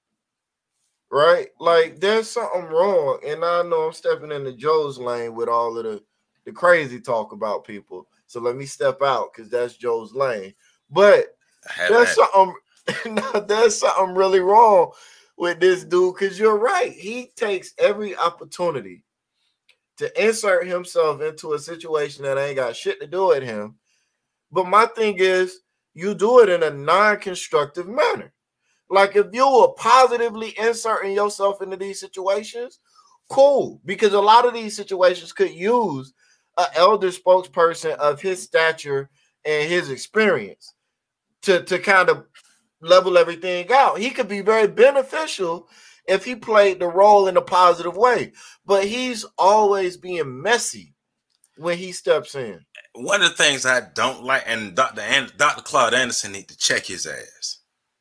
Right? Like there's something wrong. And I know I'm stepping into Joe's lane with all of the, the crazy talk about people. So let me step out because that's Joe's lane. But there's something there's something really wrong with this dude, because you're right. He takes every opportunity to insert himself into a situation that ain't got shit to do with him. But my thing is, you do it in a non-constructive manner. Like if you were positively inserting yourself into these situations, cool. Because a lot of these situations could use an elder spokesperson of his stature and his experience to, to kind of level everything out. He could be very beneficial if he played the role in a positive way. But he's always being messy when he steps in. One of the things I don't like, and Doctor And- Doctor Claude Anderson need to check his ass,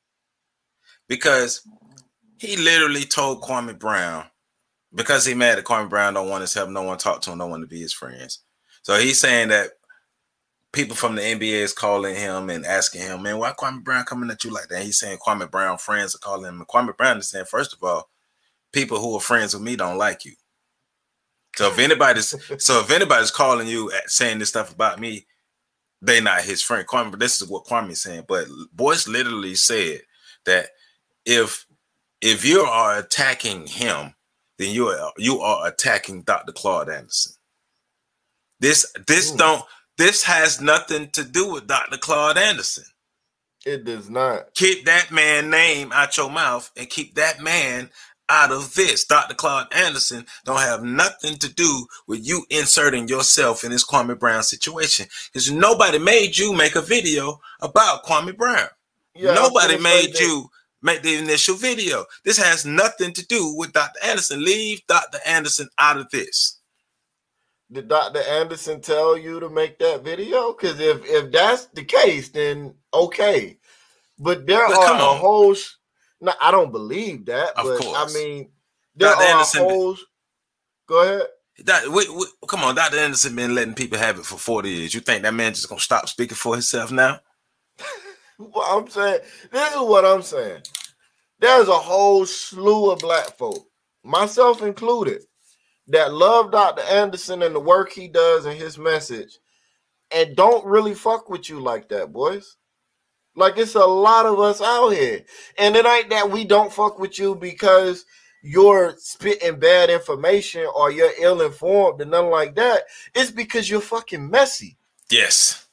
because he literally told Kwame Brown, because he mad that Kwame Brown don't want his help, no one talk to him, no one to be his friends. So he's saying that people from the N B A is calling him and asking him, man, why Kwame Brown coming at you like that? He's saying Kwame Brown friends are calling him. And Kwame Brown is saying, first of all, people who are friends with me don't like you. So if anybody's so if anybody's calling you at saying this stuff about me, they not his friend. Kwame, this is what Kwame's saying. But Boyce literally said that if if you are attacking him, then you are you are attacking Doctor Claude Anderson. This this Ooh. don't this has nothing to do with Doctor Claude Anderson. It does not. Keep that man's name out your mouth and keep that man out of this. Doctor Claude Anderson don't have nothing to do with you inserting yourself in this Kwame Brown situation, because nobody made you make a video about Kwame Brown. Yeah, nobody made you make the initial video. This has nothing to do with Doctor Anderson. Leave Doctor Anderson out of this. Did Doctor Anderson tell you to make that video? Because if, if that's the case, then okay. But there but are a whole... No, I don't believe that. Of but course. I mean, there Doctor are Anderson holes. Go ahead. That, wait, wait, come on, Doctor Anderson been letting people have it for forty years. You think that man just gonna stop speaking for himself now? Well, I'm saying, this is what I'm saying. There's a whole slew of black folk, myself included, that love Doctor Anderson and the work he does and his message, and don't really fuck with you like that, boys. Like, it's a lot of us out here. And it ain't that we don't fuck with you because you're spitting bad information or you're ill-informed and nothing like that. It's because you're fucking messy. Yes.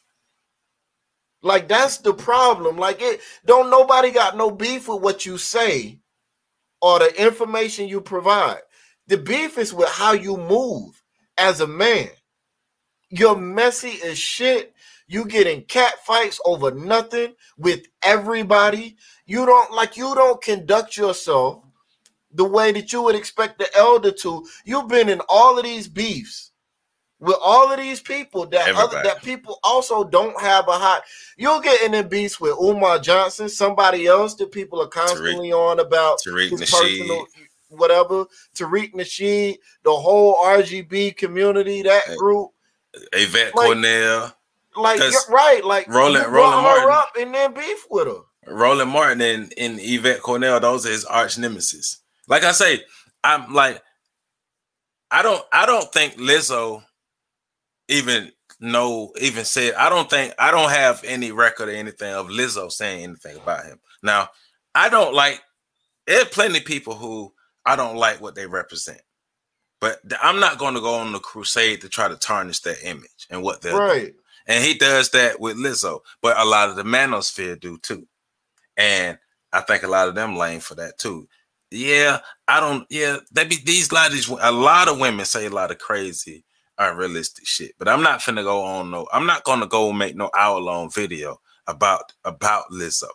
Like, that's the problem. Like, it don't nobody got no beef with what you say or the information you provide. The beef is with how you move as a man. You're messy as shit. You get in cat fights over nothing with everybody. You don't like you don't conduct yourself the way that you would expect the elder to. You've been in all of these beefs with all of these people that other, that people also don't have a hot. You'll get in the beefs with Umar Johnson, somebody else that people are constantly Tariq, on about Tariq his Nasheed. personal whatever. Tariq Nasheed, the whole R G B community, that group. Yvette like, Cornell. Like, you're right, like Roland, Roland Martin up and then beef with her. Roland Martin and, and Yvette Cornell, those are his arch nemesis. Like I say, I'm like, I don't, I don't think Lizzo even know, even said. I don't think I don't have any record or anything of Lizzo saying anything about him. Now, I don't like. There's plenty of people who I don't like what they represent, but I'm not going to go on the crusade to try to tarnish their image and what they're right. doing. And he does that with Lizzo, but a lot of the manosphere do too. And I think a lot of them lame for that too. Yeah, I don't, yeah, they be these lot of these, a lot of women say a lot of crazy, unrealistic shit, but I'm not finna go on no, I'm not gonna go make no hour long video about about Lizzo.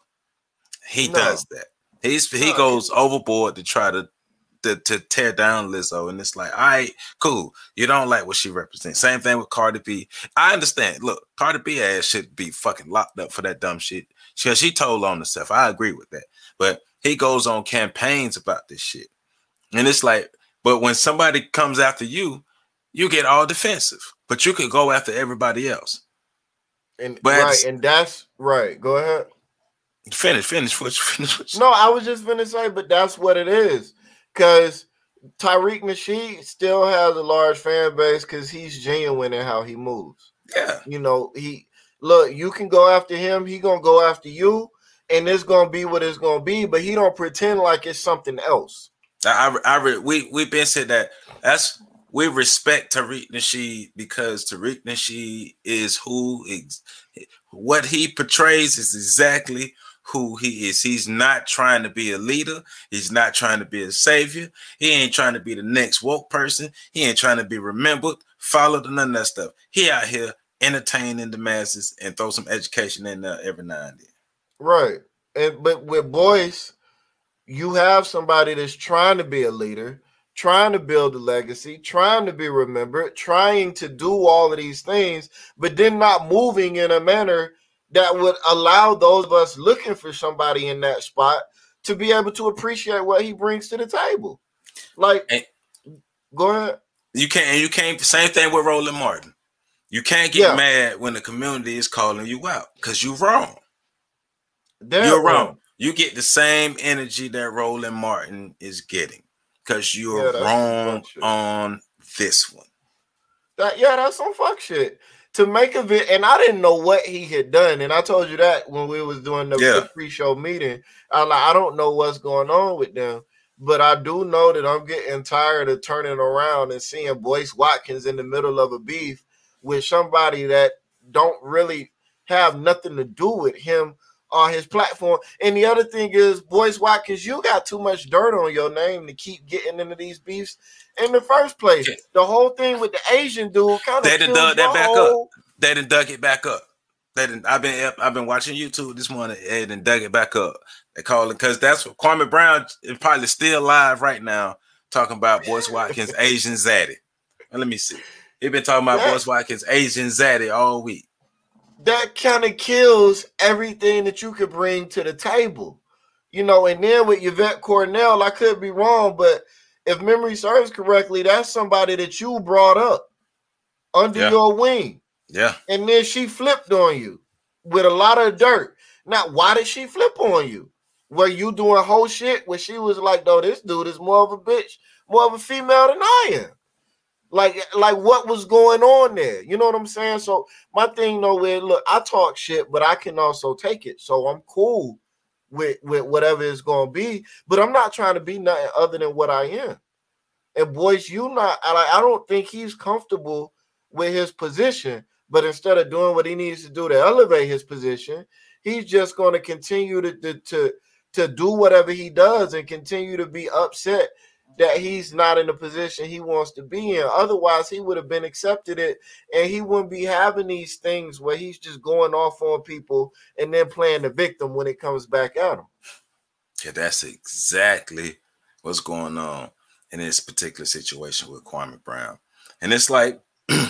He No. does that. He's he No. goes overboard to try to, to to tear down Lizzo, and it's like, all right, cool. You don't like what she represents. Same thing with Cardi B. I understand. Look, Cardi B ass should be fucking locked up for that dumb shit because she told on herself. I agree with that, but he goes on campaigns about this shit, and it's like, but when somebody comes after you, you get all defensive. But you could go after everybody else. And but right, and that's right. Go ahead. Finish, finish what you finish. What you... No, I was just gonna say, but that's what it is. Because Tariq Nasheed still has a large fan base because he's genuine in how he moves. Yeah. You know, he look, you can go after him, he gonna go after you, and it's gonna be what it's gonna be, but he don't pretend like it's something else. I, I, I we we've been said that that's we respect Tariq Nasheed because Tariq Nasheed is who is what he portrays is exactly who he is. He's not trying to be a leader. He's not trying to be a savior. He ain't trying to be the next woke person. He ain't trying to be remembered, followed, or none of that stuff. He out here entertaining the masses and throw some education in there every now and then. Right. And but with Boyce, you have somebody that's trying to be a leader, trying to build a legacy, trying to be remembered, trying to do all of these things, but then not moving in a manner that would allow those of us looking for somebody in that spot to be able to appreciate what he brings to the table. Like, and go ahead. You can't, you can't, same thing with Roland Martin. You can't get yeah. mad when the community is calling you out because you're wrong. They're you're wrong. wrong. You get the same energy that Roland Martin is getting because you're yeah, wrong on this one. That, yeah, that's some fuck shit. To make of it, and I didn't know what he had done, and I told you that when we was doing the yeah. pre-show meeting. I like, I don't know what's going on with them, but I do know that I'm getting tired of turning around and seeing Boyce Watkins in the middle of a beef with somebody that don't really have nothing to do with him on his platform. And the other thing is, Boyce Watkins, you got too much dirt on your name to keep getting into these beefs in the first place. The whole thing with the Asian dude kind of they done dug that back whole... up. They done dug it back up. They done, I've been I've been watching YouTube this morning and then dug it back up. They call it because that's what Kwame Brown is probably still live right now talking about Boyce Watkins Asian Zaddy. And let me see. He been talking about that, Boyce Watkins Asian Zaddy all week. That kind of kills everything that you could bring to the table. You know, and then with Yvette Cornell, I could be wrong, but if memory serves correctly, that's somebody that you brought up under yeah. your wing. Yeah. And then she flipped on you with a lot of dirt. Now, why did she flip on you? Were you doing whole shit where she was like, no, this dude is more of a bitch, more of a female than I am? Like, like what was going on there? You know what I'm saying? So my thing though is, look, I talk shit, but I can also take it. So I'm cool with, with whatever it's gonna be, but I'm not trying to be nothing other than what I am. And Boyce, you not I, I don't think he's comfortable with his position, but instead of doing what he needs to do to elevate his position, he's just gonna continue to, to, to, to do whatever he does and continue to be upset that he's not in the position he wants to be in. Otherwise, he would have been accepted it, and he wouldn't be having these things where he's just going off on people and then playing the victim when it comes back at him. Yeah, that's exactly what's going on in this particular situation with Kwame Brown. And it's like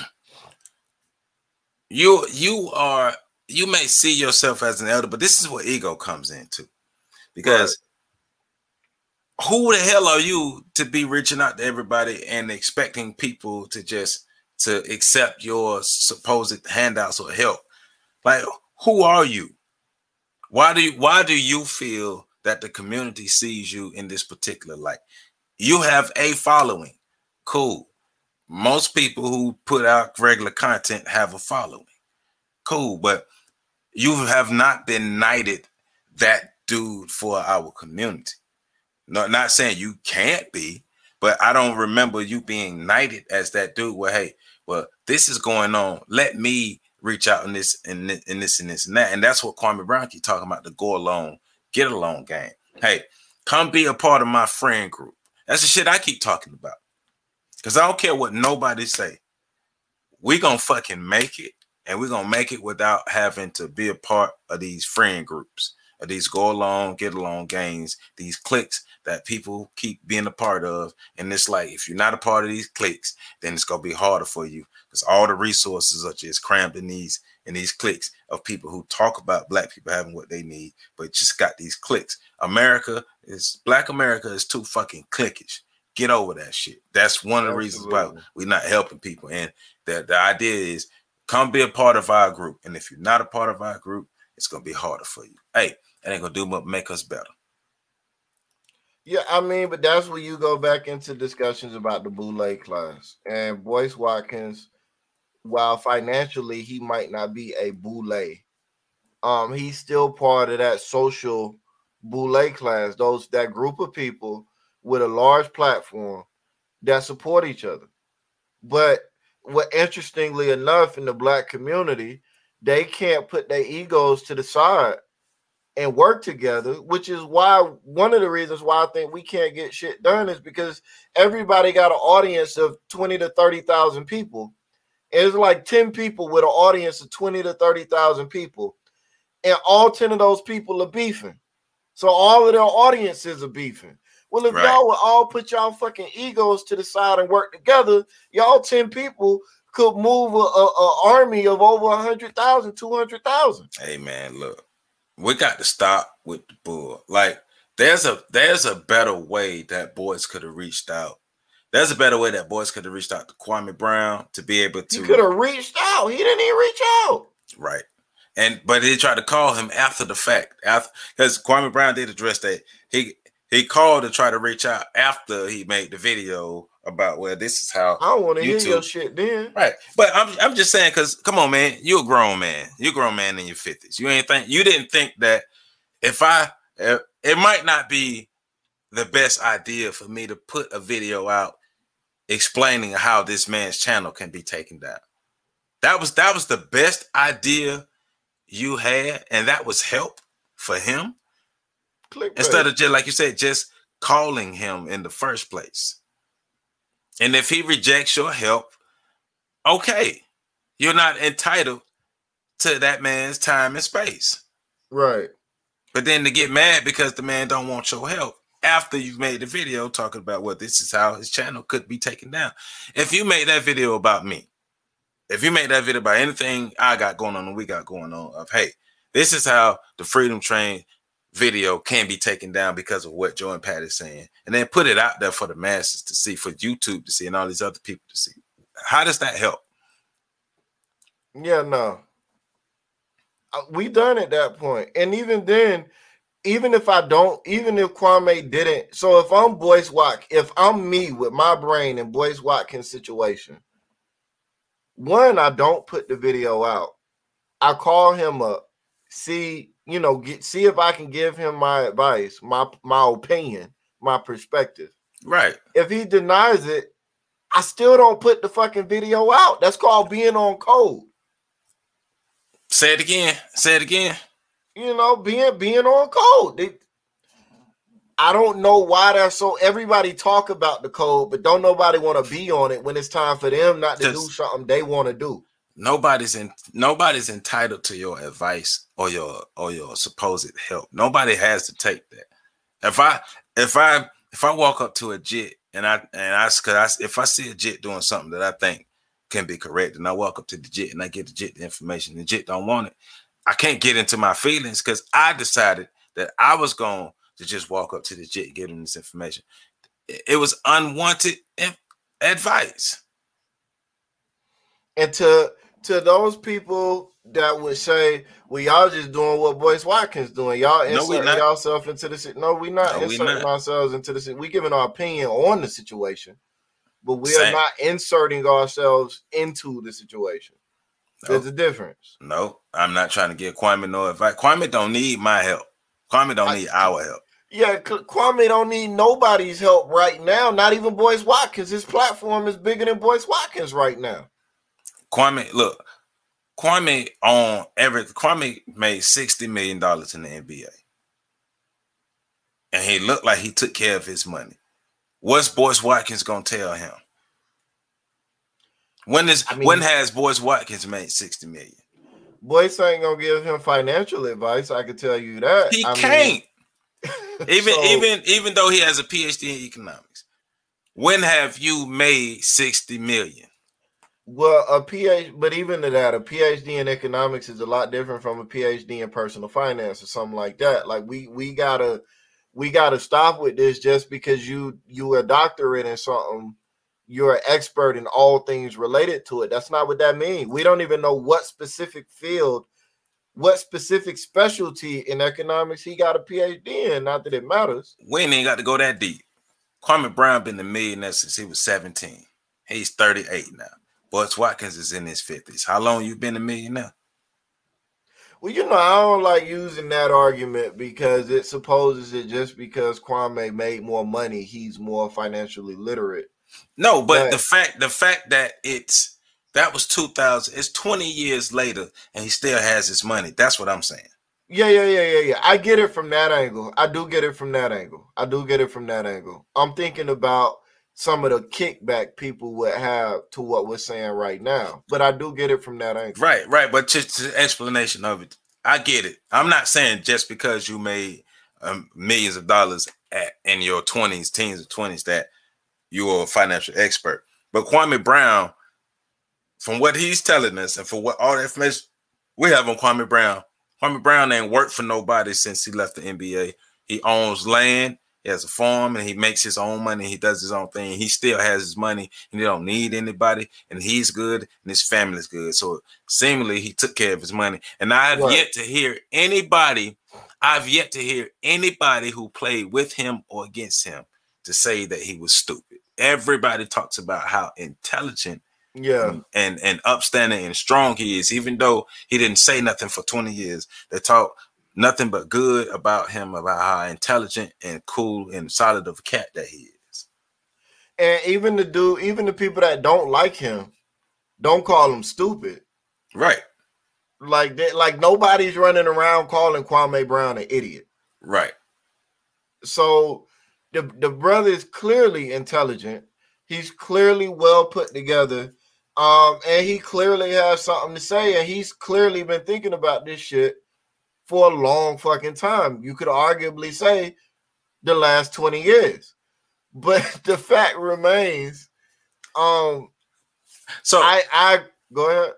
you you are you may see yourself as an elder, but this is where ego comes into. Because right. Who the hell are you to be reaching out to everybody and expecting people to just to accept your supposed handouts or help? Like, who are you? Why do you, why do you feel that the community sees you in this particular light? You have a following. Cool. Most people who put out regular content have a following. Cool. But you have not been knighted that dude for our community. No, not saying you can't be, but I don't remember you being knighted as that dude where, hey, well, this is going on. Let me reach out in this and this, and this and this and that. And that's what Kwame Brown keep talking about, the go along, get along game. Hey, come be a part of my friend group. That's the shit I keep talking about. Because I don't care what nobody say. We gonna fucking make it and we're gonna make it without having to be a part of these friend groups, of these go along, get along gangs, these cliques that people keep being a part of. And it's like, if you're not a part of these cliques, then it's gonna be harder for you because all the resources are just crammed in these in these cliques of people who talk about black people having what they need, but just got these cliques. America is black America is too fucking cliquish. Get over that shit. That's one of the Absolutely. reasons why we're not helping people. And the, the idea is come be a part of our group. And if you're not a part of our group, it's gonna be harder for you. Hey, it ain't gonna do but make us better. Yeah, I mean, but that's where you go back into discussions about the Boule class. And Boyce Watkins, while financially he might not be a Boule, um, he's still part of that social Boule class, those that group of people with a large platform that support each other. But what interestingly enough in the black community, they can't put their egos to the side and work together, which is why one of the reasons why I think we can't get shit done is because everybody got an audience of twenty to thirty thousand people. It's like ten people with an audience of twenty to thirty thousand people, and all ten of those people are beefing. So all of their audiences are beefing. Well, if right. y'all would all put y'all fucking egos to the side and work together, y'all ten people could move a, a, a army of over one hundred thousand, two hundred thousand. Hey, man, look. We got to stop with the bull. Like, there's a there's a better way that Boyce could have reached out. There's a better way that Boyce could have reached out to Kwame Brown to be able to. He could have reached out. He didn't even reach out. Right. And but he tried to call him after the fact. After because Kwame Brown did address that. He he called to try to reach out after he made the video about, well, this is how I don't want to hear your shit then. Right. But I'm I'm just saying, because come on, man, you're a grown man. You're a grown man in your fifties. You ain't think you didn't think that if I if, it might not be the best idea for me to put a video out explaining how this man's channel can be taken down. That was that was the best idea you had, and that was help for him. Click Instead right. of just like you said, just calling him in the first place. And if he rejects your help, okay, you're not entitled to that man's time and space. Right. But then to get mad because the man don't want your help after you've made the video talking about, well, this is how his channel could be taken down. If you made that video about me, if you made that video about anything I got going on and we got going on of, hey, this is how the Freedom Train video can be taken down because of what Joe and Pat is saying, and then put it out there for the masses to see, for YouTube to see, and all these other people to see. How does that help? Yeah, no. We done at that point. And even then, even if I don't, even if Kwame didn't, so if I'm Boyce Watkins, if I'm me with my brain in Boyce Watkins' situation, one, I don't put the video out. I call him up, see, you know, get see if I can give him my advice, my my opinion, my perspective. Right. If he denies it, I still don't put the fucking video out. That's called being on code. Say it again. Say it again. You know, being being on code. They, I don't know why they're so. Everybody talk about the code, but don't nobody want to be on it when it's time for them not to do something they want to do. Nobody's in. Nobody's entitled to your advice or your or your supposed help. Nobody has to take that. If I if I if I walk up to a jit and I and I because I, if I see a jit doing something that I think can be correct, and I walk up to the jit and I get the jit the information, and the jit don't want it, I can't get into my feelings because I decided that I was going to just walk up to the jit and give them this information. It was unwanted advice. And to to those people that would say, well, y'all just doing what Boyce Watkins doing. Y'all inserting no, yourself into the situation. No, we not no, inserting we not. ourselves into the situation. We giving our opinion on the situation, but we Same. are not inserting ourselves into the situation. No. There's a difference. No, I'm not trying to give Kwame no advice. Kwame don't need my help. Kwame don't I, need our help. Yeah, Kwame don't need nobody's help right now, not even Boyce Watkins. His platform is bigger than Boyce Watkins right now. Kwame, look, Kwame on every Kwame made sixty million dollars in the N B A. And he looked like he took care of his money. What's Boyce Watkins gonna tell him? When is I mean, when has Boyce Watkins made sixty million? Boyce ain't gonna give him financial advice. I can tell you that. He I can't. Mean, even so, even even though he has a P H D in economics, when have you made sixty million? Well, a PhD, but even to that, a PhD in economics is a lot different from a PhD in personal finance or something like that. Like we we gotta we gotta stop with this just because you you a doctorate in something, you're an expert in all things related to it. That's not what that means. We don't even know what specific field, what specific specialty in economics he got a PhD in. Not that it matters. We ain't even got to go that deep. Kwame Brown been a millionaire since he was seventeen. He's thirty-eight now. Boyce Watkins is in his fifties. How long you been a millionaire? Well, you know, I don't like using that argument because it supposes that just because Kwame made more money, he's more financially literate. No, but, but the fact the fact that it's that was two thousand, it's twenty years later and he still has his money. That's what I'm saying. Yeah, yeah, yeah, yeah, yeah. I get it from that angle. I do get it from that angle. I do get it from that angle. I'm thinking about some of the kickback people would have to what we're saying right now. But I do get it from that angle. Right, right. But just the explanation of it, I get it. I'm not saying just because you made um, millions of dollars at, in your twenties, teens or twenties, that you're a financial expert. But Kwame Brown, from what he's telling us and for what all the information we have on Kwame Brown, Kwame Brown ain't worked for nobody since he left the N B A. He owns land. He has a farm and he makes his own money. He does his own thing. He still has his money and he don't need anybody. And he's good and his family's good. So seemingly he took care of his money. And I have right. yet to hear anybody, I've yet to hear anybody who played with him or against him to say that he was stupid. Everybody talks about how intelligent yeah, and, and, and upstanding and strong he is, even though he didn't say nothing for twenty years. They talk nothing but good about him, about how intelligent and cool and solid of a cat that he is. And even the dude, even the people that don't like him, don't call him stupid. Right. Like that, like nobody's running around calling Kwame Brown an idiot. Right. So the, the brother is clearly intelligent. He's clearly well put together. Um, and he clearly has something to say. And he's clearly been thinking about this shit for a long fucking time. You could arguably say the last twenty years. But the fact remains, um, so I, I go ahead.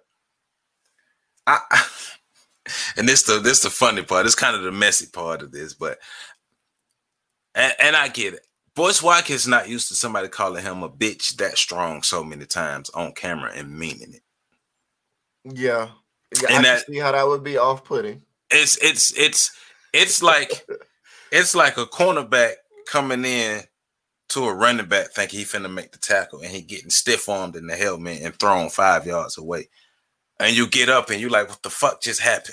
I, and this the this the funny part. It's kind of the messy part of this, but and, and I get it. Boyce Watkins is not used to somebody calling him a bitch that strong so many times on camera and meaning it. Yeah, yeah and I that, can see how that would be off-putting. It's it's it's it's like it's like a cornerback coming in to a running back thinking he finna make the tackle and he getting stiff armed in the helmet and thrown five yards away. And you get up and you're like, what the fuck just happened?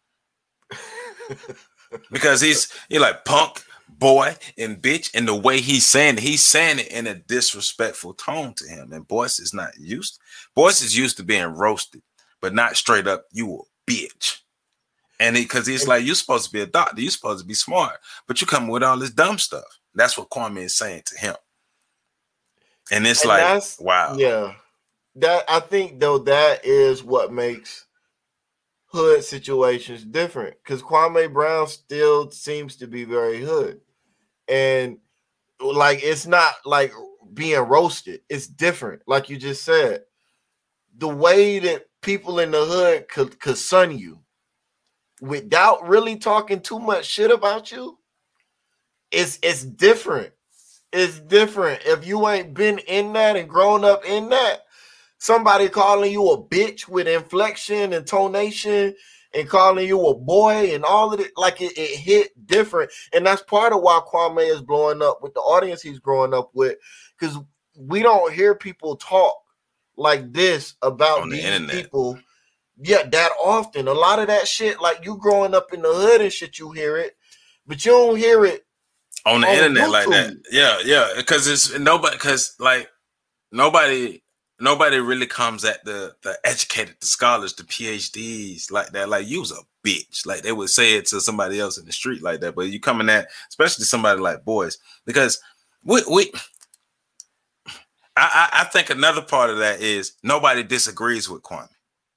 Because he's you're like punk, boy, and bitch, and the way he's saying it, he's saying it in a disrespectful tone to him. And Boyce is not used. Boyce is used to being roasted, but not straight up, you a bitch. And because he, he's like, you're supposed to be a doctor, you're supposed to be smart, but you come with all this dumb stuff. That's what Kwame is saying to him. And it's and like, wow. Yeah. That I think though that is what makes hood situations different. Because Kwame Brown still seems to be very hood. And like it's not like being roasted. It's different. Like you just said. The way that people in the hood could, could sun you without really talking too much shit about you, it's it's different. It's different. If you ain't been in that and grown up in that, somebody calling you a bitch with inflection and tonation and calling you a boy and all of it, like it, it hit different. And that's part of why Kwame is blowing up with the audience he's growing up with, because we don't hear people talk like this about on the these internet. people. Yeah, that often. A lot of that shit, like you growing up in the hood and shit, you hear it, but you don't hear it on the on internet YouTube. Like that. Yeah, yeah, because it's nobody, because like nobody, nobody really comes at the the educated, the scholars, the P H Ds like that. Like you was a bitch, like they would say it to somebody else in the street like that. But you coming at, especially somebody like Boyce, because we we. I, I I think another part of that is nobody disagrees with Kwame.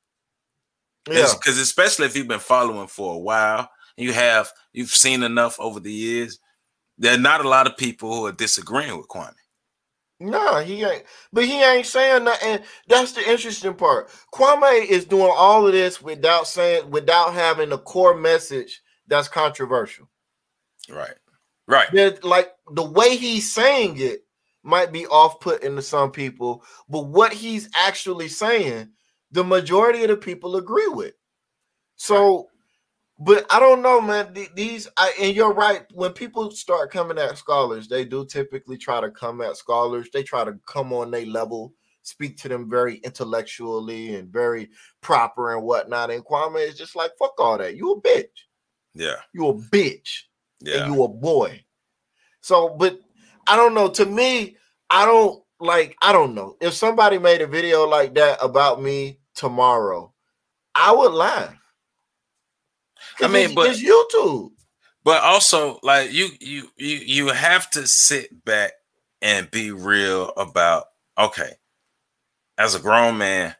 Yeah, because especially if you've been following for a while, you have you've seen enough over the years. There are not a lot of people who are disagreeing with Kwame. No, he ain't. But he ain't saying nothing. That's the interesting part. Kwame is doing all of this without saying, without having a core message that's controversial. Right. Right. That, like the way he's saying it might be off-putting to some people, but what he's actually saying, the majority of the people agree with. So, right. But I don't know, man. These, I, and you're right. When people start coming at scholars, they do typically try to come at scholars. They try to come on their level, speak to them very intellectually and very proper and whatnot. And Kwame is just like, fuck all that. You a bitch. Yeah. You a bitch. Yeah. And you a boy. So, but I don't know. To me, I don't like, I don't know. If somebody made a video like that about me tomorrow, I would laugh. I mean, it's, but it's YouTube. But also, like you, you, you, you have to sit back and be real about. Okay, as a grown man,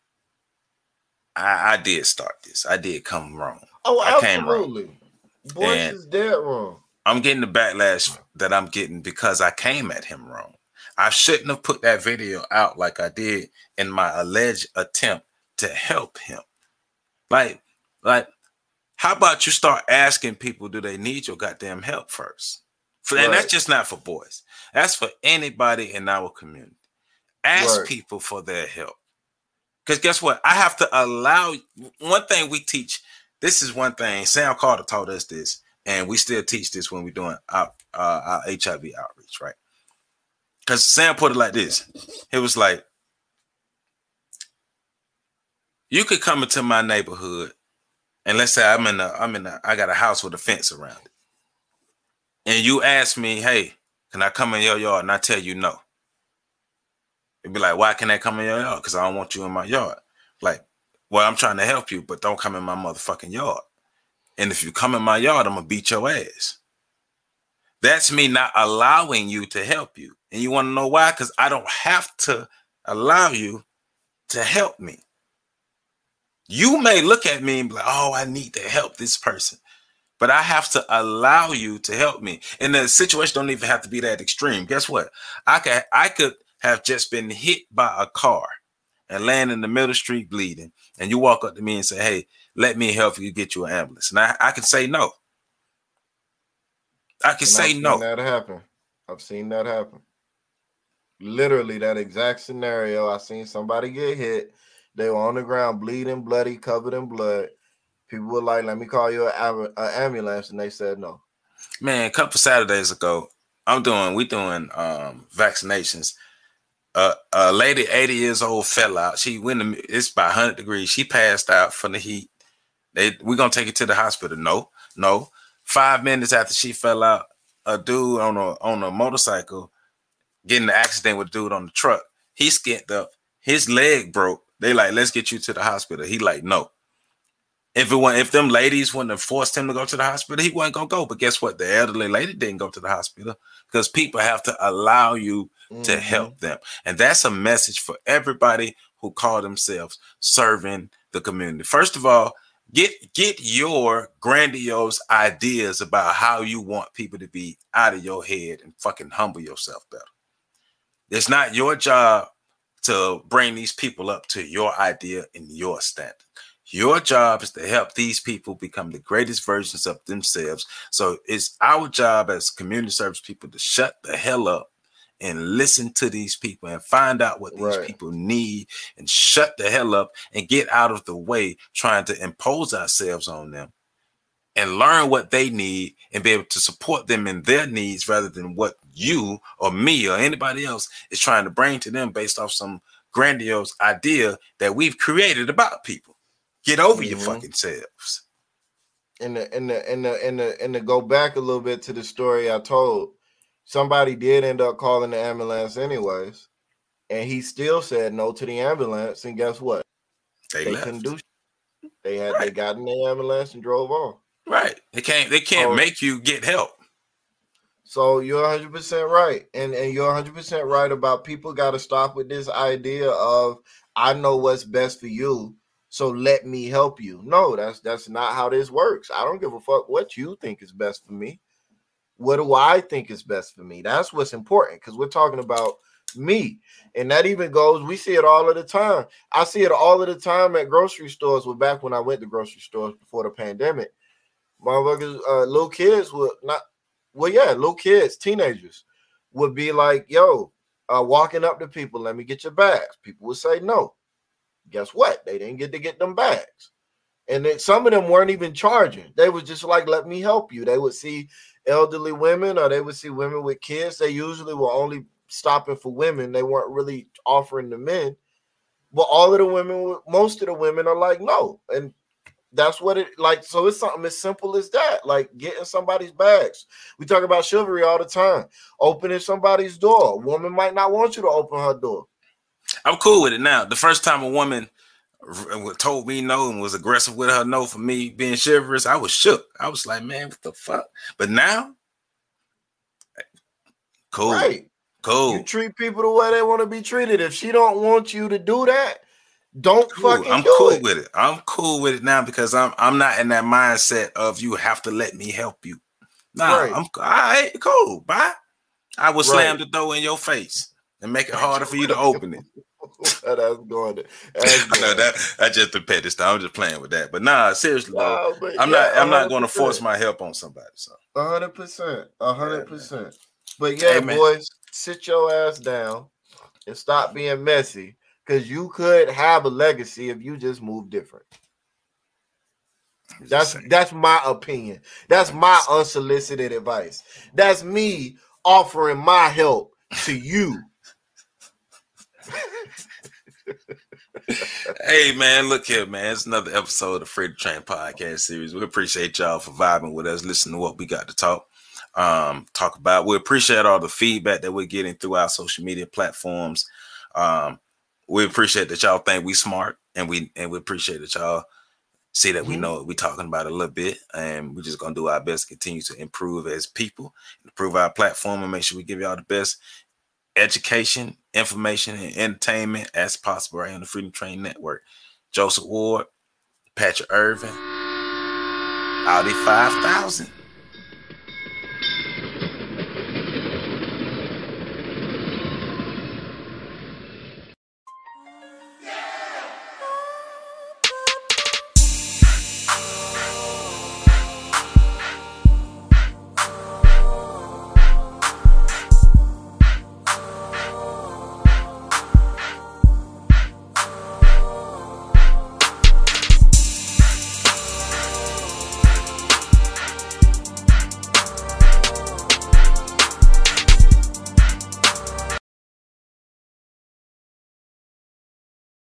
I, I did start this. I did come wrong. Oh, I absolutely. Came wrong. Boyce is dead wrong. I'm getting the backlash that I'm getting because I came at him wrong. I shouldn't have put that video out like I did in my alleged attempt to help him. Like, like. How about you start asking people, do they need your goddamn help first? For, right. And that's just not for boys. That's for anybody in our community. Ask right. people for their help. Because guess what? I have to allow, one thing we teach, this is one thing, Sam Carter taught us this, and we still teach this when we're doing our, uh, our H I V outreach, right? Because Sam put it like this. It was like, you could come into my neighborhood, and let's say I'm in a, I'm in a, I got a house with a fence around it. And you ask me, hey, can I come in your yard? And I tell you no. It'd be like, why can't I come in your yard? Because I don't want you in my yard. Like, well, I'm trying to help you, but don't come in my motherfucking yard. And if you come in my yard, I'm going to beat your ass. That's me not allowing you to help you. And you want to know why? Because I don't have to allow you to help me. You may look at me and be like, oh, I need to help this person. But I have to allow you to help me. And the situation don't even have to be that extreme. Guess what? I could, I could have just been hit by a car and land in the middle of the street bleeding. And you walk up to me and say, hey, let me help you get you an ambulance. And I, I can say no. I can and say I've no. I've seen that happen. I've seen that happen. Literally that exact scenario. I seen somebody get hit. They were on the ground, bleeding, bloody, covered in blood. People were like, let me call you an ambulance. And they said no. Man, a couple Saturdays ago, I'm doing, we doing um, vaccinations. Uh, a lady, eighty years old, fell out. She went, to, it's about one hundred degrees. She passed out from the heat. They, we're going to take her to the hospital. No, no. Five minutes after she fell out, a dude on a, on a motorcycle getting the accident with a dude on the truck. He skinned up. His leg broke. They like, let's get you to the hospital. He like, no. If it went, if them ladies wouldn't have forced him to go to the hospital, he wasn't gonna go. But guess what? The elderly lady didn't go to the hospital because people have to allow you mm-hmm. to help them. And that's a message for everybody who call themselves serving the community. First of all, get get your grandiose ideas about how you want people to be out of your head and fucking humble yourself better. It's not your job to bring these people up to your idea and your standard. Your job is to help these people become the greatest versions of themselves. So it's our job as community service people to shut the hell up and listen to these people and find out what these right. people need and shut the hell up and get out of the way trying to impose ourselves on them and learn what they need and be able to support them in their needs rather than what you or me or anybody else is trying to bring to them based off some grandiose idea that we've created about people. Get over mm-hmm. your fucking selves. And the and the and the and the and to go back a little bit to the story I told, somebody did end up calling the ambulance anyways, and he still said no to the ambulance. And guess what? They, they couldn't do shit. They had right. they got in the ambulance and drove off. Right. They can't they can't oh. make you get help. So you're one hundred percent right. And, and you're one hundred percent right about people got to stop with this idea of, I know what's best for you, so let me help you. No, that's that's not how this works. I don't give a fuck what you think is best for me. What do I think is best for me? That's what's important, because we're talking about me. And that even goes, we see it all of the time. I see it all of the time at grocery stores. Well, back when I went to grocery stores before the pandemic, motherfuckers, uh, little kids would not, well, yeah, little kids, teenagers would be like, yo, uh, walking up to people, let me get your bags. People would say no. Guess what? They didn't get to get them bags. And then some of them weren't even charging. They was just like, let me help you. They would see elderly women, or they would see women with kids. They usually were only stopping for women. They weren't really offering the men. But all of the women, most of the women are like, no. And that's what it like. So it's something as simple as that, like getting somebody's bags. We talk about chivalry all the time. Opening somebody's door. A woman might not want you to open her door. I'm cool with it now. The first time a woman told me no and was aggressive with her no for me being chivalrous, I was shook. I was like, man, what the fuck? But now, cool. Right. Cool. You treat people the way they want to be treated. If she don't want you to do that, don't cool. fucking I'm do cool it. with it. I'm cool with it now, because I'm I'm not in that mindset of you have to let me help you. Nah, right. I'm all right, cool. Bye. I will right. slam the door in your face and make it harder for you to open it. That's going to. That's going. No, that I just the petty stuff. I'm just playing with that. But nah, seriously, though, no, I'm yeah, not. I'm not going to force my help on somebody. So a hundred percent, a hundred percent. But yeah, hey, boys, sit your ass down and stop being messy, because you could have a legacy if you just move different. That's that's my opinion. That's my unsolicited advice. That's me offering my help to you. Hey man, look here, man. It's another episode of Free to Train podcast series. We appreciate y'all for vibing with us, listening to what we got to talk, um, talk about. We appreciate all the feedback that we're getting through our social media platforms. Um, we appreciate that y'all think we smart, and we and we appreciate that y'all see that mm-hmm. we know what we're talking about a little bit, and we're just gonna do our best to continue to improve as people, improve our platform, and make sure we give y'all the best education, information, and entertainment as possible right on the Freedom Train Network. Joseph Ward, Patrick Irvin, Audi five thousand.